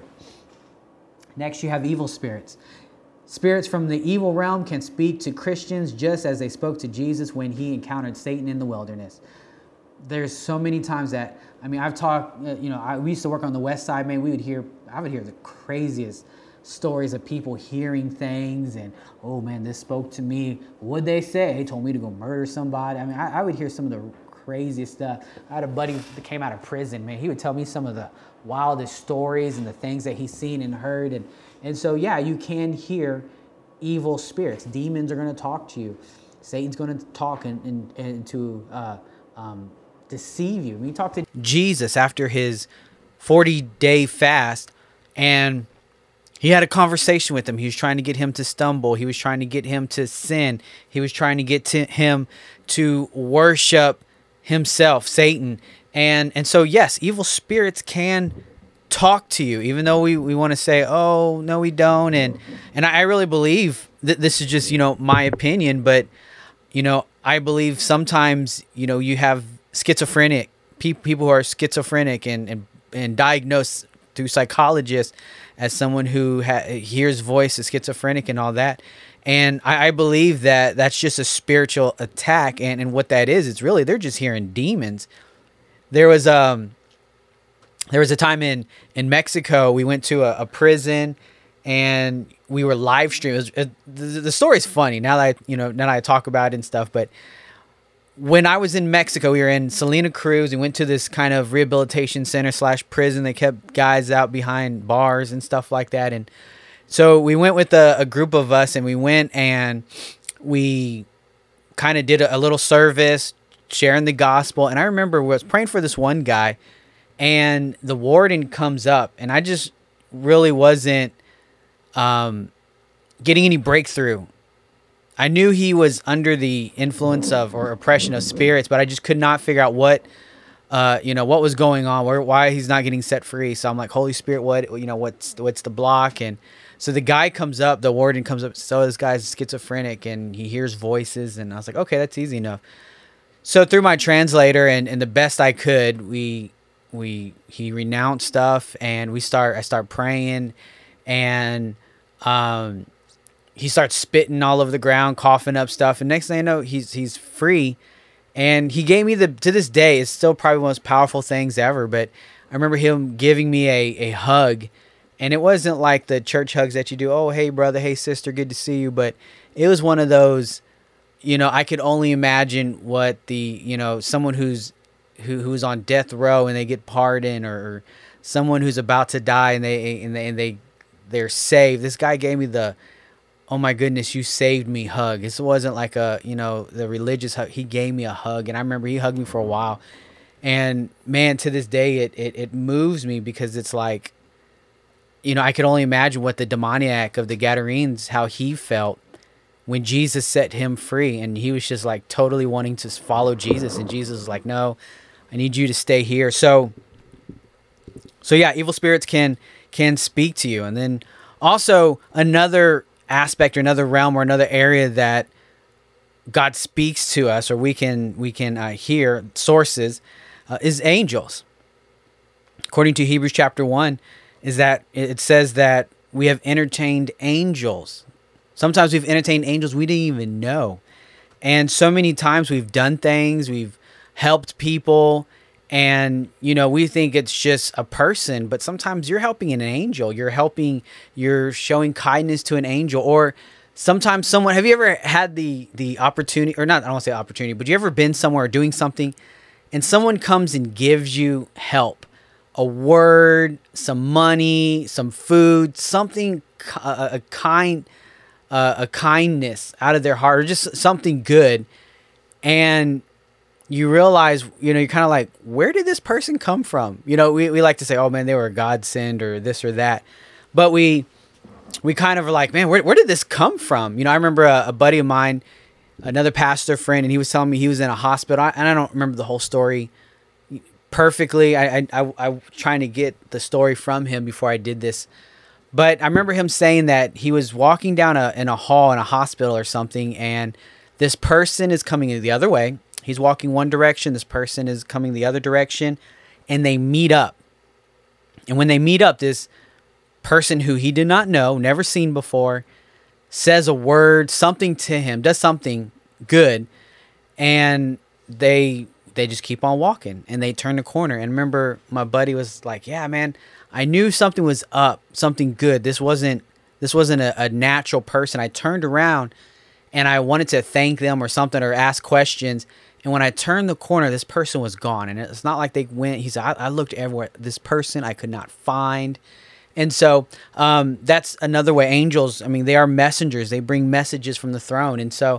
Next, you have evil spirits. Spirits from the evil realm can speak to Christians just as they spoke to Jesus when He encountered Satan in the wilderness. There's so many times that, I mean, I've talked, you know, I, we used to work on the west side, man. We would hear, I would hear the craziest stories of people hearing things and, oh man, this spoke to me. What'd they say? They told me to go murder somebody. I mean, I, I would hear some of the craziest stuff. I had a buddy that came out of prison, man. He would tell me some of the wildest stories and the things that he's seen and heard. And, and so, yeah, you can hear evil spirits. Demons are going to talk to you. Satan's going to talk and, and, and to uh, um, deceive you. When you talk to Jesus after his forty-day fast, and he had a conversation with him. He was trying to get him to stumble. He was trying to get him to sin. He was trying to get to him to worship himself, Satan. And and so, yes, evil spirits can talk to you, even though we, we want to say, oh, no, we don't. And and I really believe that this is just, you know, my opinion. But, you know, I believe sometimes, you know, you have schizophrenic, pe- people who are schizophrenic and, and, and diagnosed through psychologists as someone who ha- hears voice is schizophrenic and all that. And I, I believe that that's just a spiritual attack. And, and what that is, it's really, they're just hearing demons. There was um, there was a time in, in Mexico, we went to a, a prison and we were live streaming. It was, it, the, the story's funny now that I, you know, now that I talk about it and stuff. But when I was in Mexico, we were in Salina Cruz. We went to this kind of rehabilitation center slash prison. They kept guys out behind bars and stuff like that. And So we went with a, a group of us, and we went and we kind of did a, a little service, sharing the gospel. And I remember I was praying for this one guy, and the warden comes up, and I just really wasn't um, getting any breakthrough. I knew he was under the influence of or oppression of spirits, but I just could not figure out what, uh, you know, what was going on, or why he's not getting set free. So I'm like, Holy Spirit, what, you know, what's what's the block? And so the guy comes up, the warden comes up. So this guy's schizophrenic, and he hears voices, and I was like, okay, that's easy enough. So through my translator and, and the best I could, we we he renounced stuff, and we start I start praying, and um. he starts spitting all over the ground, coughing up stuff. And next thing I know, he's he's free. And he gave me the, to this day, it's still probably one of the most powerful things ever. But I remember him giving me a, a hug. And it wasn't like the church hugs that you do. Oh, hey, brother. Hey, sister. Good to see you. But it was one of those, you know, I could only imagine what the, you know, someone who's who who's on death row and they get pardoned, or, or someone who's about to die and they and they, and they they're saved. This guy gave me the, oh my goodness, you saved me hug. This wasn't like a, you know, the religious hug. He gave me a hug, and I remember he hugged me for a while. And man, to this day, it, it, it moves me, because it's like, you know, I could only imagine what the demoniac of the Gadarenes, how he felt when Jesus set him free. And he was just like totally wanting to follow Jesus. And Jesus was like, no, I need you to stay here. So, so yeah, evil spirits can, can speak to you. And then also another aspect or another realm or another area that God speaks to us, or we can we can uh, hear sources, uh, is angels. According to Hebrews chapter one, is that it says that we have entertained angels. Sometimes we've entertained angels we didn't even know. And so many times we've done things, we've helped people, and, you know, we think it's just a person, but sometimes you're helping an angel. You're helping, you're showing kindness to an angel. Or sometimes someone, have you ever had the the opportunity, or not, I don't want to say opportunity, but you ever been somewhere doing something and someone comes and gives you help, a word, some money, some food, something, a, a kind, uh, a kindness out of their heart, or just something good. And you realize, you know, you're kind of like, where did this person come from? You know, we, we like to say, oh man, they were a godsend or this or that. But we we kind of are like, man, where, where did this come from? You know, I remember a, a buddy of mine, another pastor friend, and he was telling me he was in a hospital. And I don't remember the whole story perfectly. I, I, I, I was trying to get the story from him before I did this. But I remember him saying that he was walking down a, in a hall in a hospital or something, and this person is coming in the other way. He's walking one direction. This person is coming the other direction, and they meet up. And when they meet up, this person who he did not know, never seen before, says a word, something to him, does something good, and they they just keep on walking, and they turn the corner. And remember, my buddy was like, "Yeah, man, I knew something was up, something good. This wasn't this wasn't a, a natural person." I turned around, and I wanted to thank them or something, or ask questions. And when I turned the corner, this person was gone. And it's not like they went, he said, I, I looked everywhere. This person I could not find. And so um, that's another way. Angels, I mean, they are messengers. They bring messages from the throne. And so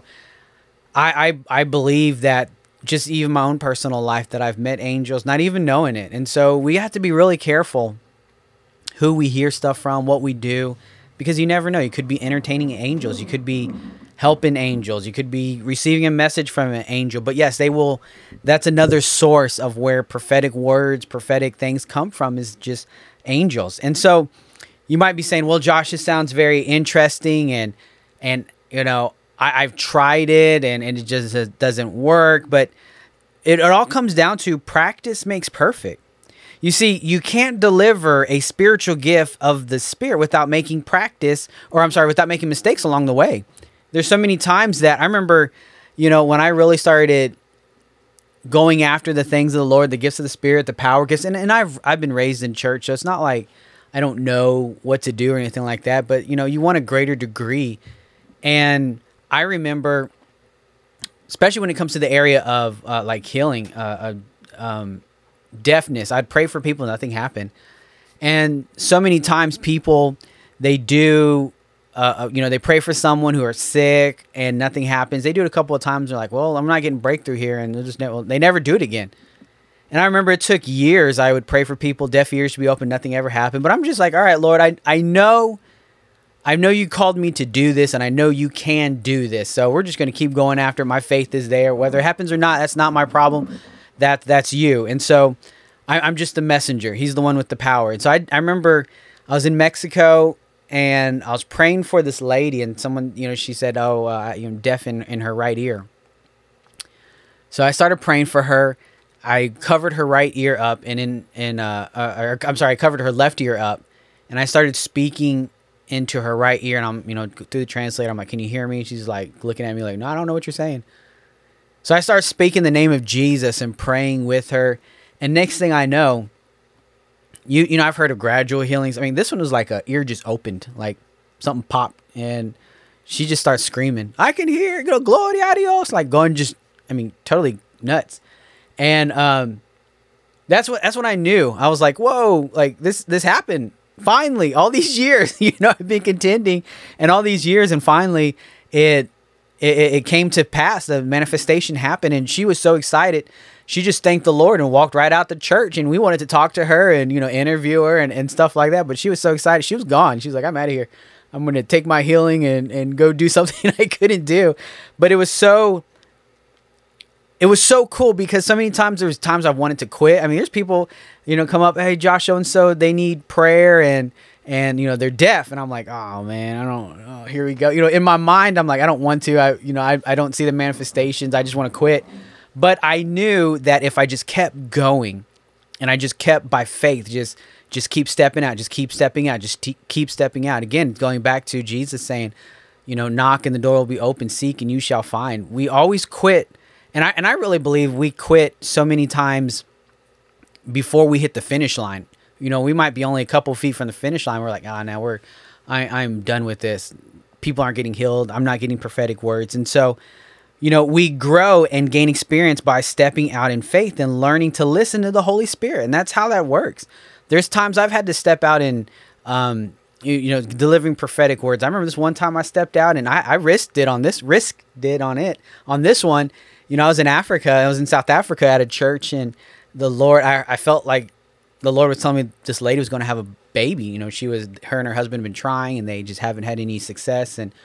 I, I, I believe that just even my own personal life, that I've met angels, not even knowing it. And so we have to be really careful who we hear stuff from, what we do, because you never know. You could be entertaining angels. You could be helping angels. You could be receiving a message from an angel. But yes, they will. That's another source of where prophetic words, prophetic things come from, is just angels. And so you might be saying, well, Josh, this sounds very interesting. And, and you know, I, I've tried it and, and it just uh, doesn't work. But it, it all comes down to practice makes perfect. You see, you can't deliver a spiritual gift of the Spirit without making practice, or I'm sorry, without making mistakes along the way. There's so many times that I remember, you know, when I really started going after the things of the Lord, the gifts of the Spirit, the power gifts, and, and I've I've been raised in church, so it's not like I don't know what to do or anything like that, but, you know, you want a greater degree. And I remember, especially when it comes to the area of uh, like healing, uh, uh, um, deafness, I'd pray for people, nothing happened. And so many times people, they do, uh, you know, they pray for someone who are sick and nothing happens. They do it a couple of times. They're like, well, I'm not getting breakthrough here. And they'll just never, they never do it again. And I remember it took years. I would pray for people, deaf ears to be open. Nothing ever happened. But I'm just like, all right, Lord, I, I know, I know you called me to do this, and I know you can do this. So we're just going to keep going after it. My faith is there. Whether it happens or not, that's not my problem. That that's you. And so I, I'm just the messenger. He's the one with the power. And so I, I remember I was in Mexico, and I was praying for this lady, and someone, you know, she said, oh, uh, you know, deaf in, in her right ear. So I started praying for her. I covered her right ear up, and in, in uh, uh or, I'm sorry, I covered her left ear up, and I started speaking into her right ear, and I'm, you know, through the translator, I'm like, can you hear me? She's like looking at me like, no, I don't know what you're saying. So I start speaking the name of Jesus and praying with her. And next thing I know, you you know, I've heard of gradual healings. I mean, this one was like a ear just opened, like something popped, and she just starts screaming, I can hear, you know, gloria a Dios, like going just, I mean, totally nuts. And um, that's what that's when I knew. I was like, whoa, like this this happened. Finally, all these years, you know, I've been contending and all these years, and finally it It, it came to pass. The manifestation happened, and she was so excited. She just thanked the Lord and walked right out the church. And we wanted to talk to her and, you know, interview her and, and stuff like that. But she was so excited. She was gone. She was like, I'm out of here. I'm going to take my healing and, and go do something I couldn't do. But it was so, it was so cool because so many times there was times I've wanted to quit. I mean, there's people, you know, come up, hey, Josh, so-and-so, they need prayer and, and, you know, they're deaf. And I'm like, oh man, I don't, oh, here we go. You know, in my mind, I'm like, I don't want to, I, you know, I, I don't see the manifestations. I just want to quit. But I knew that if I just kept going and I just kept by faith, just, just keep stepping out, just keep stepping out, just te- keep stepping out. Again, going back to Jesus saying, you know, knock and the door will be open, seek and you shall find. We always quit. And I, and I really believe we quit so many times before we hit the finish line. You know, we might be only a couple feet from the finish line. We're like, ah, oh, now we're, I, I'm done with this. People aren't getting healed. I'm not getting prophetic words. And so, you know, we grow and gain experience by stepping out in faith and learning to listen to the Holy Spirit. And that's how that works. There's times I've had to step out in, um, you, you know, delivering prophetic words. I remember this one time I stepped out and I, I risked it on this, risked it on it, on this one. You know, I was in Africa. I was in South Africa at a church, and the Lord, I, I felt like the Lord was telling me this lady was going to have a baby. You know, she was, her and her husband have been trying and they just haven't had any success. And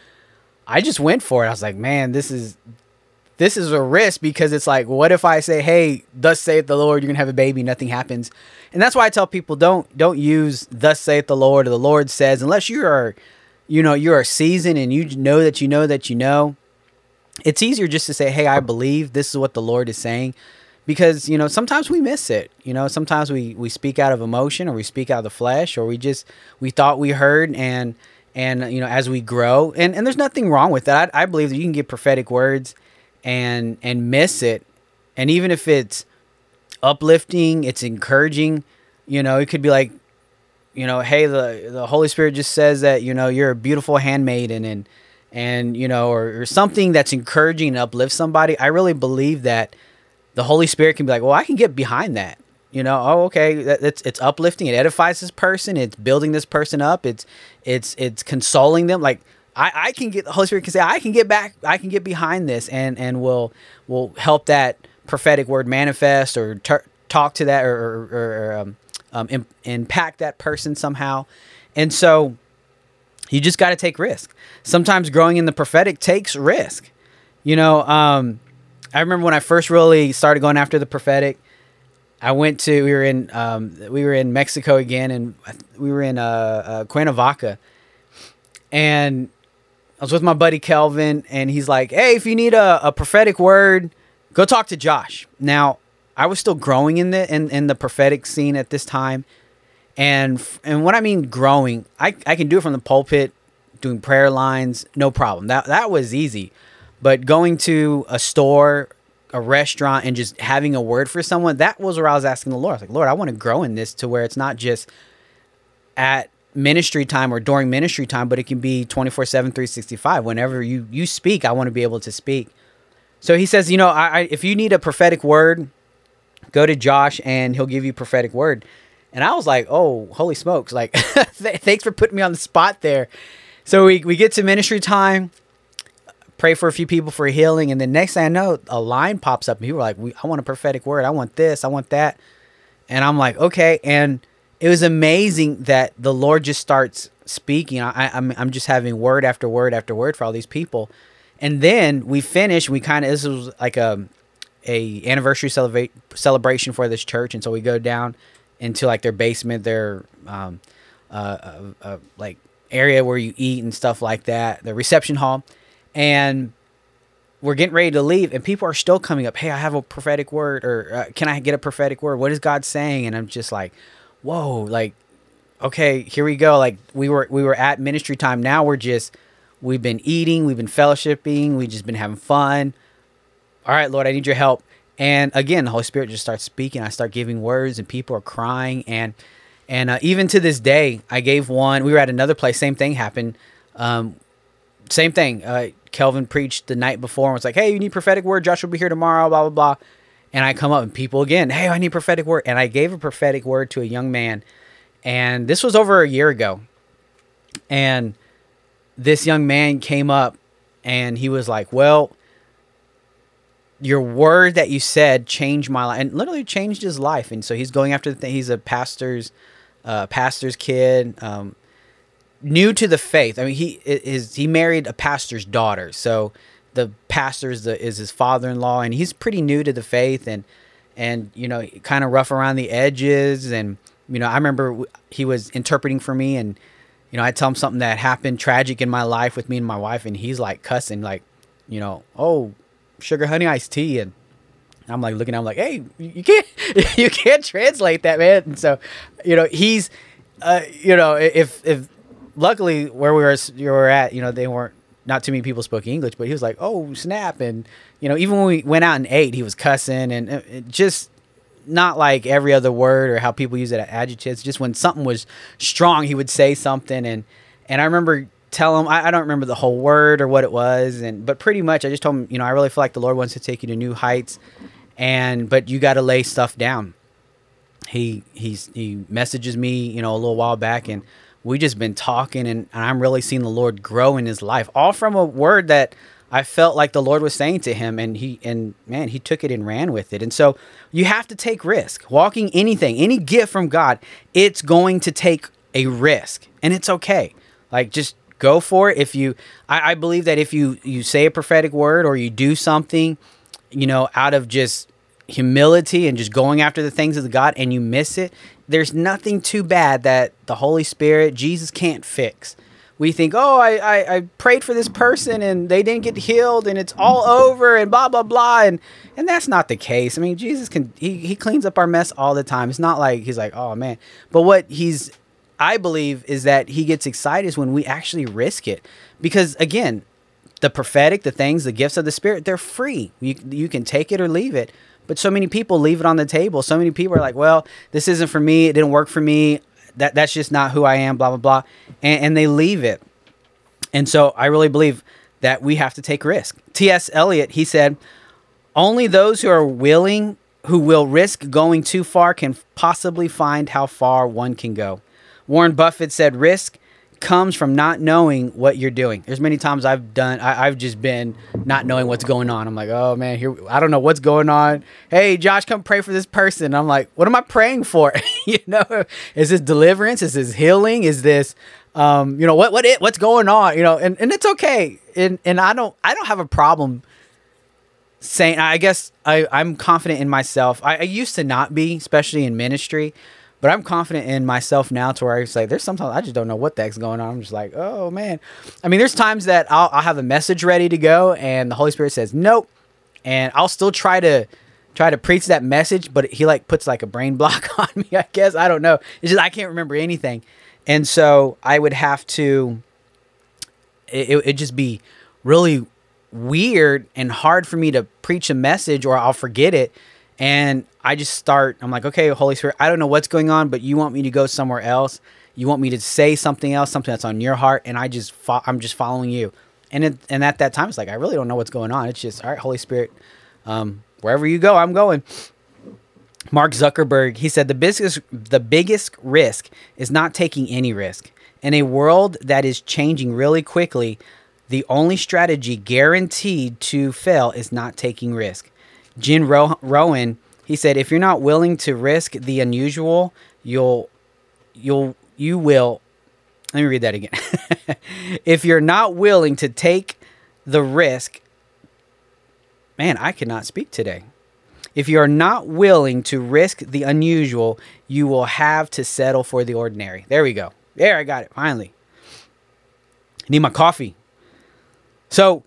I just went for it. I was like, man, this is, this is a risk, because it's like, what if I say, hey, thus saith the Lord, you're going to have a baby, nothing happens. And that's why I tell people, don't, don't use thus saith the Lord or the Lord says, unless you are, you know, you're a seasoned and you know that you know that you know. It's easier just to say, hey, I believe this is what the Lord is saying. Because, you know, sometimes we miss it. You know, sometimes we, we speak out of emotion, or we speak out of the flesh, or we just, we thought we heard. And, and, you know, as we grow, and, and there's nothing wrong with that. I, I believe that you can get prophetic words and, and miss it. And even if it's uplifting, it's encouraging, you know, it could be like, you know, hey, the, the Holy Spirit just says that, you know, you're a beautiful handmaiden, and, and, you know, or, or something that's encouraging and uplifts somebody. I really believe that the Holy Spirit can be like, well, I can get behind that. You know, oh, okay, that, it's it's uplifting. It edifies this person. It's building this person up. It's it's it's consoling them. Like I, I can get, the Holy Spirit can say, I can get back. I can get behind this, and and will will help that prophetic word manifest, or ter- talk to that, or or, or um, um, im- impact that person somehow. And so you just got to take risk. Sometimes growing in the prophetic takes risk. You know. Um, I remember when I first really started going after the prophetic, I went to, we were in, um, we were in Mexico again, and we were in, uh, uh, Cuernavaca, and I was with my buddy Kelvin, and he's like, hey, if you need a, a prophetic word, go talk to Josh. Now, I was still growing in the, in, in the prophetic scene at this time. And, and when I mean growing, I, I can do it from the pulpit, doing prayer lines, no problem. That, that was easy. But going to a store, a restaurant, and just having a word for someone, that was where I was asking the Lord. I was like, Lord, I want to grow in this to where it's not just at ministry time or during ministry time, but it can be twenty-four seven, three sixty-five. Whenever you, you speak, I want to be able to speak. So he says, you know, I, I if you need a prophetic word, go to Josh and he'll give you a prophetic word. And I was like, oh, holy smokes. Like, thanks for putting me on the spot there. So we, we get to ministry time, pray for a few people for healing. And then next thing I know, a line pops up and people were like, we, I want a prophetic word. I want this. I want that. And I'm like, okay. And it was amazing that the Lord just starts speaking. I, I'm, I'm just having word after word after word for all these people. And then we finish, we kind of, this was like a, a anniversary celebrate, celebration for this church. And so we go down into like their basement, their um, uh, uh, uh, like area where you eat and stuff like that, the reception hall. And we're getting ready to leave and people are still coming up. Hey, I have a prophetic word, or uh, can I get a prophetic word? What is God saying? And I'm just like, whoa, like, okay, here we go. Like we were, we were at ministry time. Now we're just, we've been eating, we've been fellowshipping, we've just been having fun. All right, Lord, I need your help. And again, the Holy Spirit just starts speaking. I start giving words and people are crying. And, and uh, even to this day, I gave one, we were at another place, same thing happened. Um, same thing. Uh, Kelvin preached the night before and was like, hey, you need prophetic word. Josh will be here tomorrow, blah, blah, blah. And I come up and people again, hey, I need prophetic word. And I gave a prophetic word to a young man. And this was over a year ago. And this young man came up and he was like, well, your word that you said changed my life, and literally changed his life. And so he's going after the thing. He's a pastor's, uh, pastor's kid, um, new to the faith. I mean, he is, he married a pastor's daughter. So the pastor is, the, is his father-in-law, and he's pretty new to the faith, and, and, you know, kind of rough around the edges. And, you know, I remember he was interpreting for me, and, you know, I tell him something that happened tragic in my life with me and my wife, and he's like cussing, like, you know, oh, sugar honey iced tea. And I'm like looking at him like, hey, you can't, you can't translate that, man. And so, you know, he's, uh, you know, if, if luckily where we were, you were at, you know, they weren't, not too many people spoke English, but he was like, oh, snap. And, you know, even when we went out and ate, he was cussing, and it just not like every other word or how people use it at adjectives. Just when something was strong, he would say something. And, and I remember tell him, I, I don't remember the whole word or what it was. And, but pretty much I just told him, you know, I really feel like the Lord wants to take you to new heights, and, but you got to lay stuff down. He, he's, he messages me, you know, a little while back, and we just been talking, and, and I'm really seeing the Lord grow in his life, all from a word that I felt like the Lord was saying to him. And he, and man, he took it and ran with it. And so you have to take risk. Walking anything, any gift from God, it's going to take a risk, and it's okay. Like, just go for it. If you, I, I believe that if you, you say a prophetic word or you do something, you know, out of just humility and just going after the things of the God, and you miss it, there's nothing too bad that the Holy Spirit, Jesus, can't fix. We think, oh, I, I, I prayed for this person and they didn't get healed and it's all over and blah, blah, blah. And, and that's not the case. I mean, Jesus can, he, he cleans up our mess all the time. It's not like he's like, oh man, but what he's, I believe, is that he gets excited is when we actually risk it. Because again, the prophetic, the things, the gifts of the Spirit, they're free. You, you can take it or leave it. But so many people leave it on the table. So many people are like, well, this isn't for me. It didn't work for me. That That's just not who I am, blah, blah, blah. And, and they leave it. And so I really believe that we have to take risk. T S Eliot, he said, only those who are willing, who will risk going too far, can possibly find how far one can go. Warren Buffett said, risk comes from not knowing what you're doing. There's many times I've done, I, I've just been not knowing what's going on. I'm like, oh man, here, I don't know what's going on. Hey, Josh, come pray for this person. I'm like, what am I praying for? You know, is this deliverance? Is this healing? Is this, um, you know, what, what, it, what's going on? You know, and, and it's okay. And, and I don't, I don't have a problem saying, I guess I, I'm confident in myself. I, I used to not be, especially in ministry. But I'm confident in myself now to where I say, there's sometimes I just don't know what the heck's going on. I'm just like, oh man. I mean, there's times that I'll, I'll have a message ready to go and the Holy Spirit says, nope. And I'll still try to try to preach that message, but he like puts like a brain block on me, I guess. I don't know. It's just, I can't remember anything. And so I would have to, it, it'd just be really weird and hard for me to preach a message, or I'll forget it. And I just start, I'm like, okay, Holy Spirit, I don't know what's going on, but you want me to go somewhere else. You want me to say something else, something that's on your heart. And I just, fo- I'm just following you. And it, and at that time, it's like, I really don't know what's going on. It's just, all right, Holy Spirit, um, wherever you go, I'm going. Mark Zuckerberg, he said the biggest the biggest risk is not taking any risk. In a world that is changing really quickly, the only strategy guaranteed to fail is not taking risk. Jim Ro- Rohn, he said, if you're not willing to risk the unusual, you'll you'll you will let me read that again. If you're not willing to take the risk, man, I cannot speak today. If you are not willing to risk the unusual, you will have to settle for the ordinary. There we go. There, I got it. Finally. I need my coffee. So,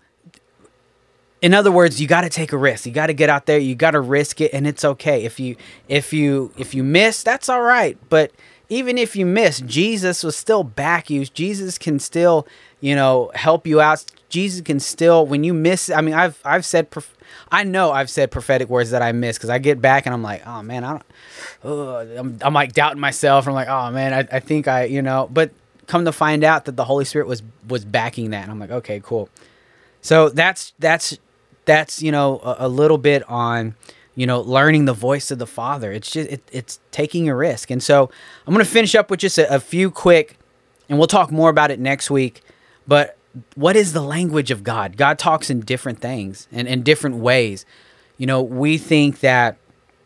in other words, you got to take a risk. You got to get out there. You got to risk it, and it's okay. If you if you if you miss, that's all right. But even if you miss, Jesus will still back you. Jesus can still, you know, help you out. Jesus can still, when you miss, I mean, I've I've said, I know I've said prophetic words that I miss because I get back and I'm like, oh man, I don't, uh, I'm, I'm like doubting myself. I'm like, oh man, I, I think I, you know, but come to find out that the Holy Spirit was was backing that, and I'm like, okay, cool. So that's that's that's you know a, a little bit on, you know, learning the voice of the Father. It's just it, it's taking a risk, and so I'm gonna finish up with just a, a few quick, and we'll talk more about it next week, but. What is the language of God? God talks in different things and in different ways. You know, we think that,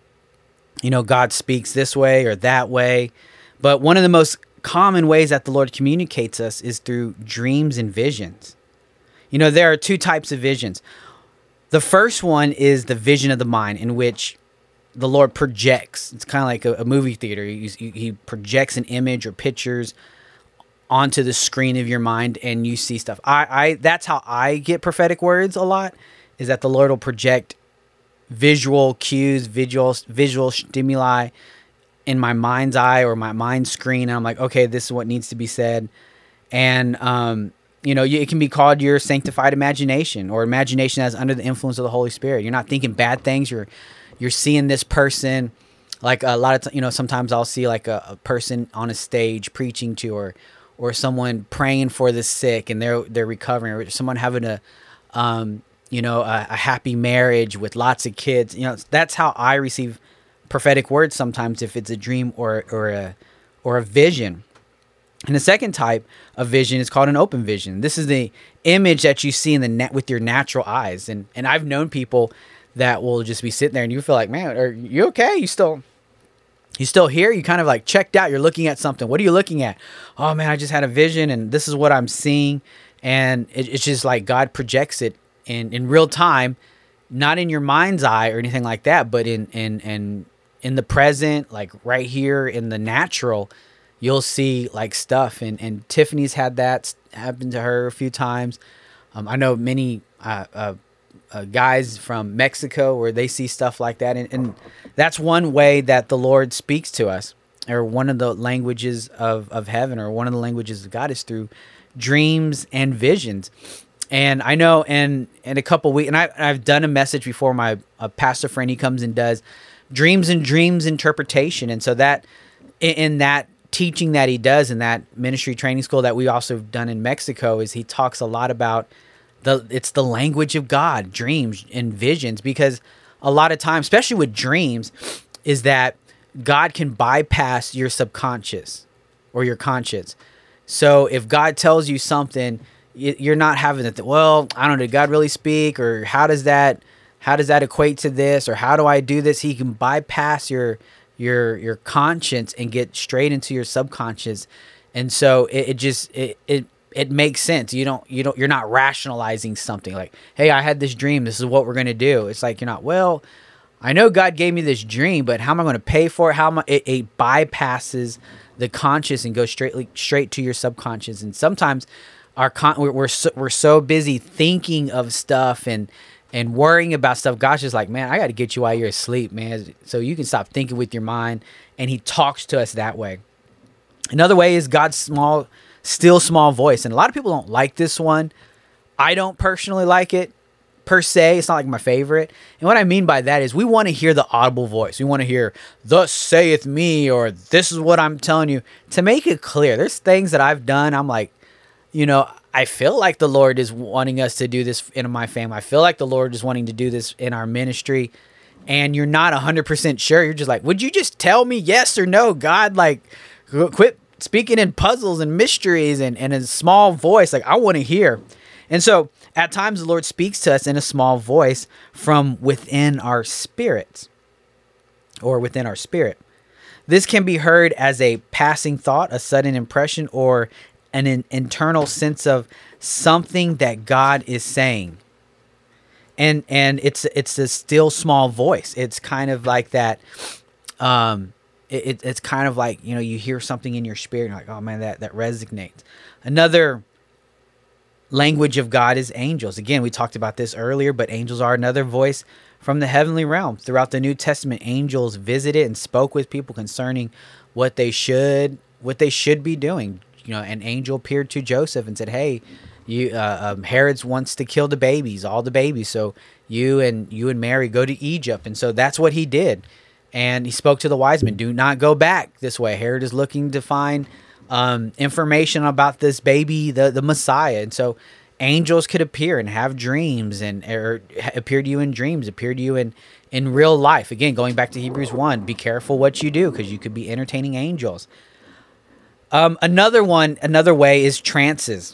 you know, God speaks this way or that way. But one of the most common ways that the Lord communicates us is through dreams and visions. You know, there are two types of visions. The first one is the vision of the mind, in which the Lord projects. It's kind of like a, a movie theater. He, he projects an image or pictures onto the screen of your mind, and you see stuff. I, I that's how I get prophetic words a lot, is that the Lord will project visual cues, visual visual stimuli in my mind's eye or my mind screen, and I'm like, okay, this is what needs to be said. And um, you know, it can be called your sanctified imagination, or imagination that's under the influence of the Holy Spirit. You're not thinking bad things. You're you're seeing this person, like a lot of t- you know. Sometimes I'll see like a, a person on a stage preaching to, or or someone praying for the sick and they're they're recovering, or someone having a, um, you know, a, a happy marriage with lots of kids. You know, that's how I receive prophetic words sometimes, if it's a dream or or a or a vision. And the second type of vision is called an open vision. This is the image that you see in the net with your natural eyes. And and I've known people that will just be sitting there and you feel like, man, are you okay? You still You still here? You kind of like checked out. You're looking at something. What are you looking at? Oh man, I just had a vision and this is what I'm seeing. And it, it's just like God projects it in, in real time, not in your mind's eye or anything like that, but in, in, in, in the present, like right here in the natural, you'll see like stuff. And, and Tiffany's had that happen to her a few times. Um, I know many, uh, uh, Uh, guys from Mexico where they see stuff like that, and, and that's one way that the Lord speaks to us, or one of the languages of, of heaven, or one of the languages of God, is through dreams and visions. And I know in, in a couple weeks, and I, I've done a message before, my a pastor friend, he comes and does dreams and dreams interpretation. And so that in, in that teaching that he does in that ministry training school that we also have done in Mexico, is he talks a lot about The, it's the language of God, dreams and visions, because a lot of times, especially with dreams, is that God can bypass your subconscious or your conscience. So if God tells you something, you're not having to think, well, I don't know, did God really speak? Or how does that, how does that equate to this? Or how do I do this? He can bypass your, your, your conscience and get straight into your subconscious. And so it, it just, it, it, it makes sense. You don't, you don't, you're not rationalizing something like, hey, I had this dream. This is what we're going to do. It's like, you're not, well, I know God gave me this dream, but how am I going to pay for it? How am I, it, it bypasses the conscious and goes straight, straight to your subconscious. And sometimes our con we're, we're so, we're so busy thinking of stuff and, and worrying about stuff. God's just like, man, I got to get you while you're asleep, man. So you can stop thinking with your mind. And he talks to us that way. Another way is God's small, still small voice. And a lot of people don't like this one. I don't personally like it per se. It's not like my favorite. And what I mean by that is we want to hear the audible voice. We want to hear, thus saith me, or this is what I'm telling you. To make it clear, there's things that I've done. I'm like, you know, I feel like the Lord is wanting us to do this in my family. I feel like the Lord is wanting to do this in our ministry. and you're not one hundred percent sure. You're just like, would you just tell me yes or no, God? Like, quit speaking in puzzles and mysteries and, and in a small voice. Like, I want to hear. And so at times the Lord speaks to us in a small voice from within our spirits or within our spirit. This can be heard as a passing thought, a sudden impression, or an in- internal sense of something that God is saying. And and it's it's a still small voice. It's kind of like that. Um, it, it's kind of like, you know, you hear something in your spirit, and you're like, oh man, that that resonates. Another language of God is angels. Again, we talked about this earlier, but angels are another voice from the heavenly realm. Throughout the New Testament, angels visited and spoke with people concerning what they should what they should be doing. You know, an angel appeared to Joseph and said, "Hey, you uh, um, Herod wants to kill the babies, all the babies. So you and you and Mary go to Egypt." And so that's what he did. And he spoke to the wise men, "Do not go back this way. Herod is looking to find um, information about this baby, the the Messiah." And so angels could appear and have dreams, and or appear to you in dreams, appear to you in in real life. Again, going back to Hebrews one, be careful what you do, because you could be entertaining angels. Um, another one, another way is trances.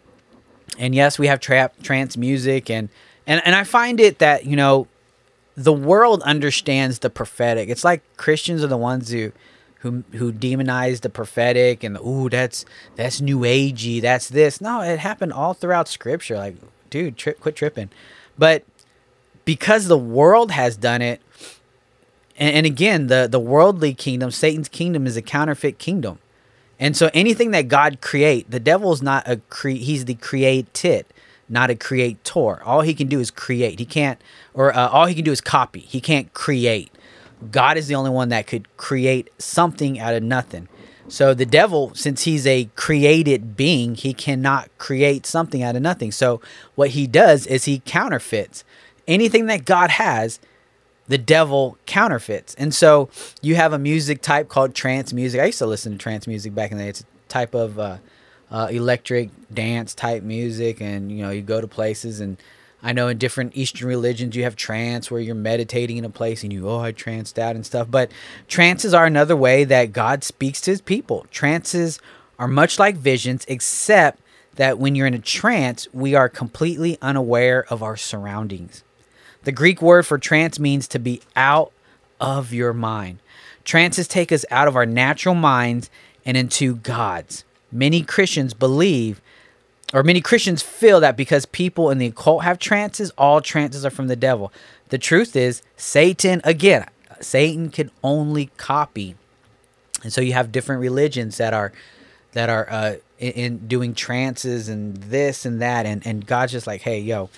And yes, we have trap, trance music, and, and and I find it that, you know, the world understands the prophetic. It's like Christians are the ones who who who demonize the prophetic and the, ooh, that's that's new agey, that's this. No, it happened all throughout Scripture. Like, dude, tri- quit tripping. But because the world has done it, and, and again, the the worldly kingdom, Satan's kingdom, is a counterfeit kingdom. And so anything that God create, the devil's not a cre- he's the created, not a creator. All he can do is create. He can't, or uh, all he can do is copy. He can't create. God is the only one that could create something out of nothing. So the devil, since he's a created being, he cannot create something out of nothing. So what he does is he counterfeits anything that God has. The devil counterfeits. And so you have a music type called trance music. I used to listen to trance music back in the day. It's a type of uh, uh, electric dance type music. And, you know, you go to places, and I know in different Eastern religions, you have trance where you're meditating in a place and you, oh, I tranced out and stuff. But trances are another way that God speaks to his people. Trances are much like visions, except that when you're in a trance, we are completely unaware of our surroundings. The Greek word for trance means to be out of your mind. Trances take us out of our natural minds and into God's. Many Christians believe, or many Christians feel, that because people in the occult have trances, all trances are from the devil. The truth is, Satan, again, Satan can only copy. And so you have different religions that are that are uh, in, in doing trances and this and that, and, and God's just like, hey, yo.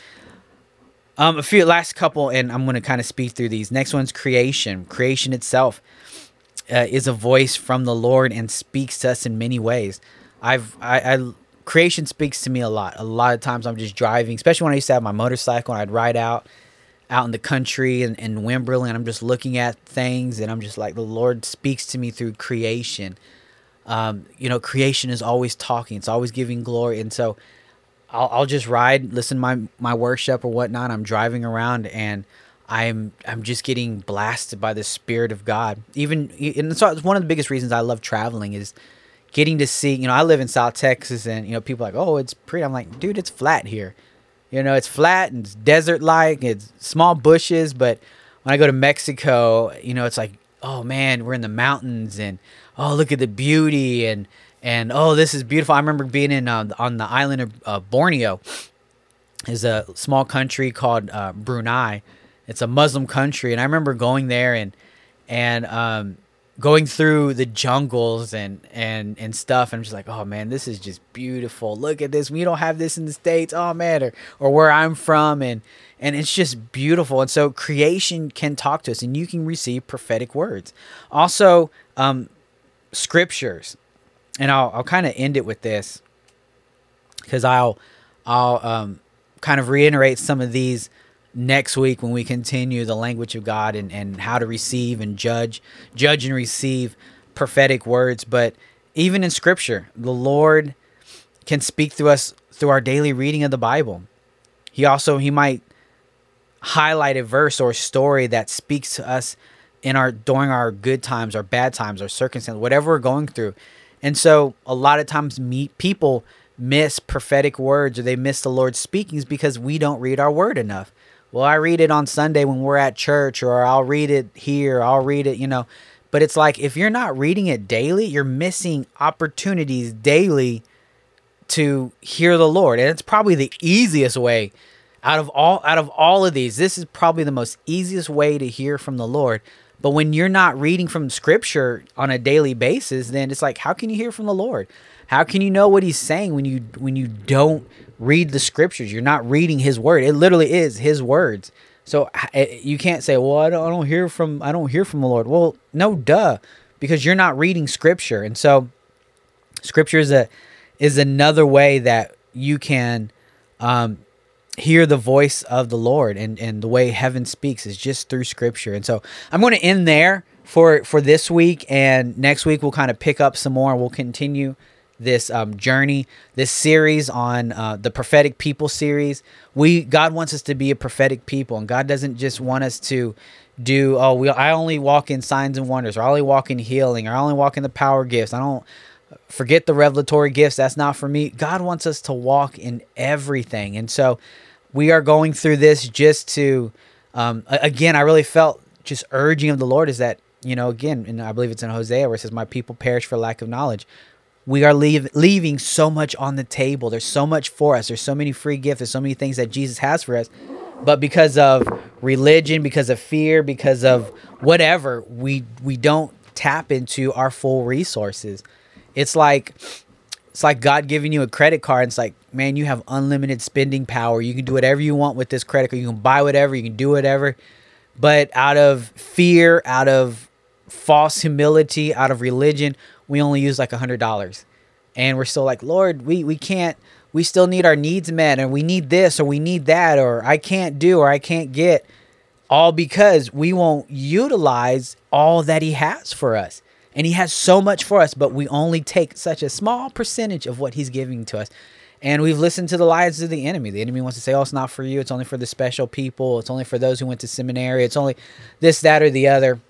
Um, a few last couple, and I'm going to kind of speak through these. Next one's creation. Creation itself uh, is a voice from the Lord and speaks to us in many ways. I've, I, I, creation speaks to me a lot. A lot of times I'm just driving, especially when I used to have my motorcycle and I'd ride out, out in the country and in Wimberley, and I'm just looking at things, and I'm just like, the Lord speaks to me through creation. Um, you know, creation is always talking. It's always giving glory. And so I'll, I'll just ride, listen to my, my worship or whatnot. I'm driving around, and I'm I'm just getting blasted by the Spirit of God. Even, and so it's one of the biggest reasons I love traveling is getting to see. You know, I live in South Texas, and you know, people are like, oh, it's pretty. I'm like, dude, it's flat here. You know, it's flat and it's desert-like. It's small bushes. But when I go to Mexico, you know, it's like, oh man, we're in the mountains, and oh, look at the beauty, and And, oh, this is beautiful. I remember being in uh, on the island of uh, Borneo. Is a small country called uh, Brunei. It's a Muslim country. And I remember going there and and um, going through the jungles and, and, and stuff. And I'm just like, oh, man, this is just beautiful. Look at this. We don't have this in the States. Oh, man. Or, or where I'm from. And, and it's just beautiful. And so creation can talk to us, and you can receive prophetic words. Also, um, scriptures. And I'll I'll kind of end it with this, because I'll I'll um, kind of reiterate some of these next week when we continue the language of God and, and how to receive and judge, judge and receive prophetic words. But even in Scripture, the Lord can speak through us through our daily reading of the Bible. He also, he might highlighted verse or story that speaks to us in our during our good times, our bad times, our circumstances, whatever we're going through. And so a lot of times me, people miss prophetic words, or they miss the Lord's speakings because we don't read our word enough. Well, I read it on Sunday when we're at church, or I'll read it here, I'll read it, you know. But it's like, if you're not reading it daily, you're missing opportunities daily to hear the Lord. And it's probably the easiest way out of all out of all of these. This is probably the most easiest way to hear from the Lord. But when you're not reading from Scripture on a daily basis, then it's like, how can you hear from the Lord? How can you know what He's saying when you when you don't read the Scriptures? You're not reading His word. It literally is His words. So you can't say, well, I don't, I don't hear from I don't hear from the Lord. Well, no, duh, because you're not reading Scripture. And so Scripture is a is another way that you can um, hear the voice of the Lord, and, and the way heaven speaks is just through Scripture. And so I'm going to end there for for this week, and next week we'll kind of pick up some more. We'll continue this um, journey, this series on uh, the prophetic people series. We God wants us to be a prophetic people, and God doesn't just want us to do, oh, we I only walk in signs and wonders, or I only walk in healing, or I only walk in the power gifts. I don't forget the revelatory gifts. That's not for me. God wants us to walk in everything. And so we are going through this just to, um, again, I really felt just urging of the Lord is that, you know, again, and I believe it's in Hosea where it says, my people perish for lack of knowledge. We are leave, leaving so much on the table. There's so much for us. There's so many free gifts. There's so many things that Jesus has for us. But because of religion, because of fear, because of whatever, we we don't tap into our full resources. It's like it's like God giving you a credit card. And it's like, man, you have unlimited spending power. You can do whatever you want with this credit card. You can buy whatever. You can do whatever. But out of fear, out of false humility, out of religion, we only use like a hundred dollars, and we're still like, Lord, we, we can't, we still need our needs met, and we need this, or we need that, or I can't do, or I can't get, all because we won't utilize all that He has for us. And He has so much for us, but we only take such a small percentage of what He's giving to us. And we've listened to the lies of the enemy. The enemy wants to say, oh, it's not for you. It's only for the special people. It's only for those who went to seminary. It's only this, that, or the other.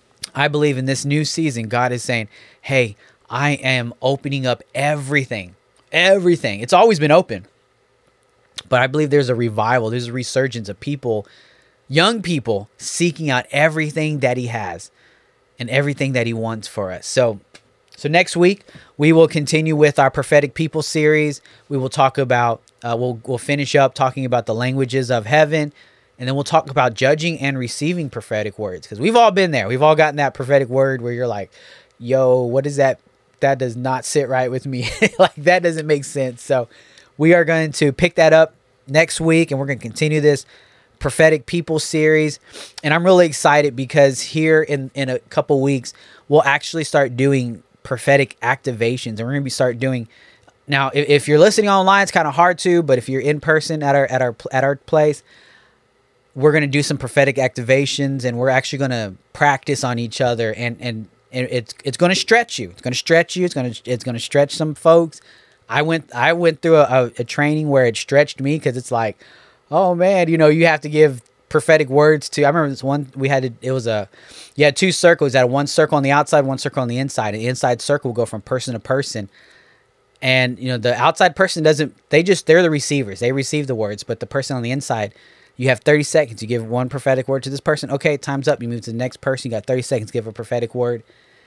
I believe in this new season, God is saying, hey, I am opening up everything, everything. It's always been open. But I believe there's a revival. There's a resurgence of people, young people, seeking out everything that He has and everything that He wants for us. So, so next week, we will continue with our prophetic people series. We will talk about, uh, we'll, we'll finish up talking about the languages of heaven. And then we'll talk about judging and receiving prophetic words, because we've all been there. We've all gotten that prophetic word where you're like, yo, what is that? That does not sit right with me. Like, that doesn't make sense. So we are going to pick that up next week, and we're going to continue this prophetic people series. And I'm really excited because here in, in a couple weeks, we'll actually start doing prophetic activations. And we're going to be start doing, now, if, if you're listening online, it's kind of hard to, but if you're in person at our, at our, at our place, we're going to do some prophetic activations, and we're actually going to practice on each other, and, and, and it's, it's going to stretch you. It's going to stretch you. It's going to, it's going to stretch some folks. I went, I went through a, a, a training where it stretched me, because it's like, oh man, you know, you have to give prophetic words to, I remember this one, we had to, it was a, you had two circles. You had one circle on the outside, one circle on the inside, and the inside circle will go from person to person. And, you know, the outside person doesn't, they just, they're the receivers. They receive the words, but the person on the inside, you have thirty seconds. You give one prophetic word to this person. Okay, time's up. You move to the next person. You got thirty seconds. Give a prophetic word.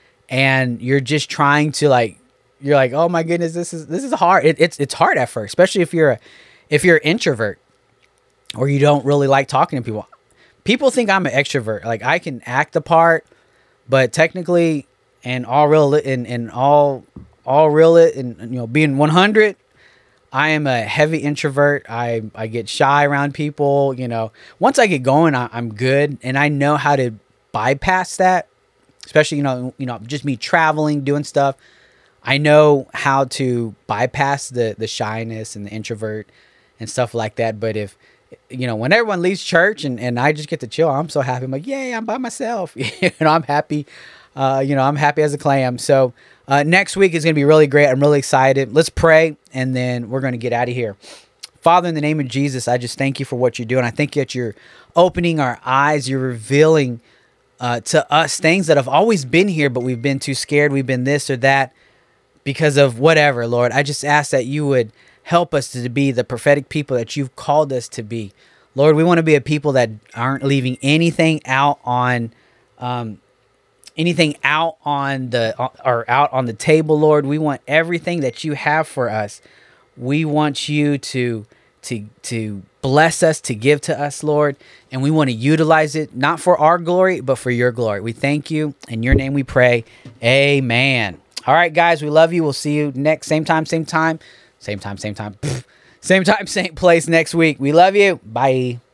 And you're just trying to, like, you're like, oh my goodness, this is this is hard. It, it's it's hard at first, especially if you're a, if you're an introvert or you don't really like talking to people. People think I'm an extrovert. Like, I can act the part, but technically, and all real and, and all all real and, you know, being one hundred, I am a heavy introvert. I, I get shy around people. You know, once I get going, I, I'm good. And I know how to bypass that, especially, you know, you know, just me traveling, doing stuff. I know how to bypass the, the shyness and the introvert and stuff like that. But if, you know, when everyone leaves church and, and I just get to chill, I'm so happy. I'm like, yay, I'm by myself. You know, I'm happy. Uh, you know, I'm happy as a clam. So uh, next week is going to be really great. I'm really excited. Let's pray, and then we're going to get out of here. Father, in the name of Jesus, I just thank you for what you're doing. I thank you that you're opening our eyes. You're revealing uh, to us things that have always been here, but we've been too scared. We've been this or that because of whatever, Lord. I just ask that you would help us to be the prophetic people that you've called us to be. Lord, we want to be a people that aren't leaving anything out on um, anything out on the or out on the table, Lord. We want everything that you have for us. We want you to to to bless us, to give to us, Lord, and we want to utilize it not for our glory, but for your glory. We thank you. In your name we pray. Amen. All right, guys, we love you. We'll see you next same time, same time, same time, same time. Pfft. Same time, same place next week. We love you. Bye.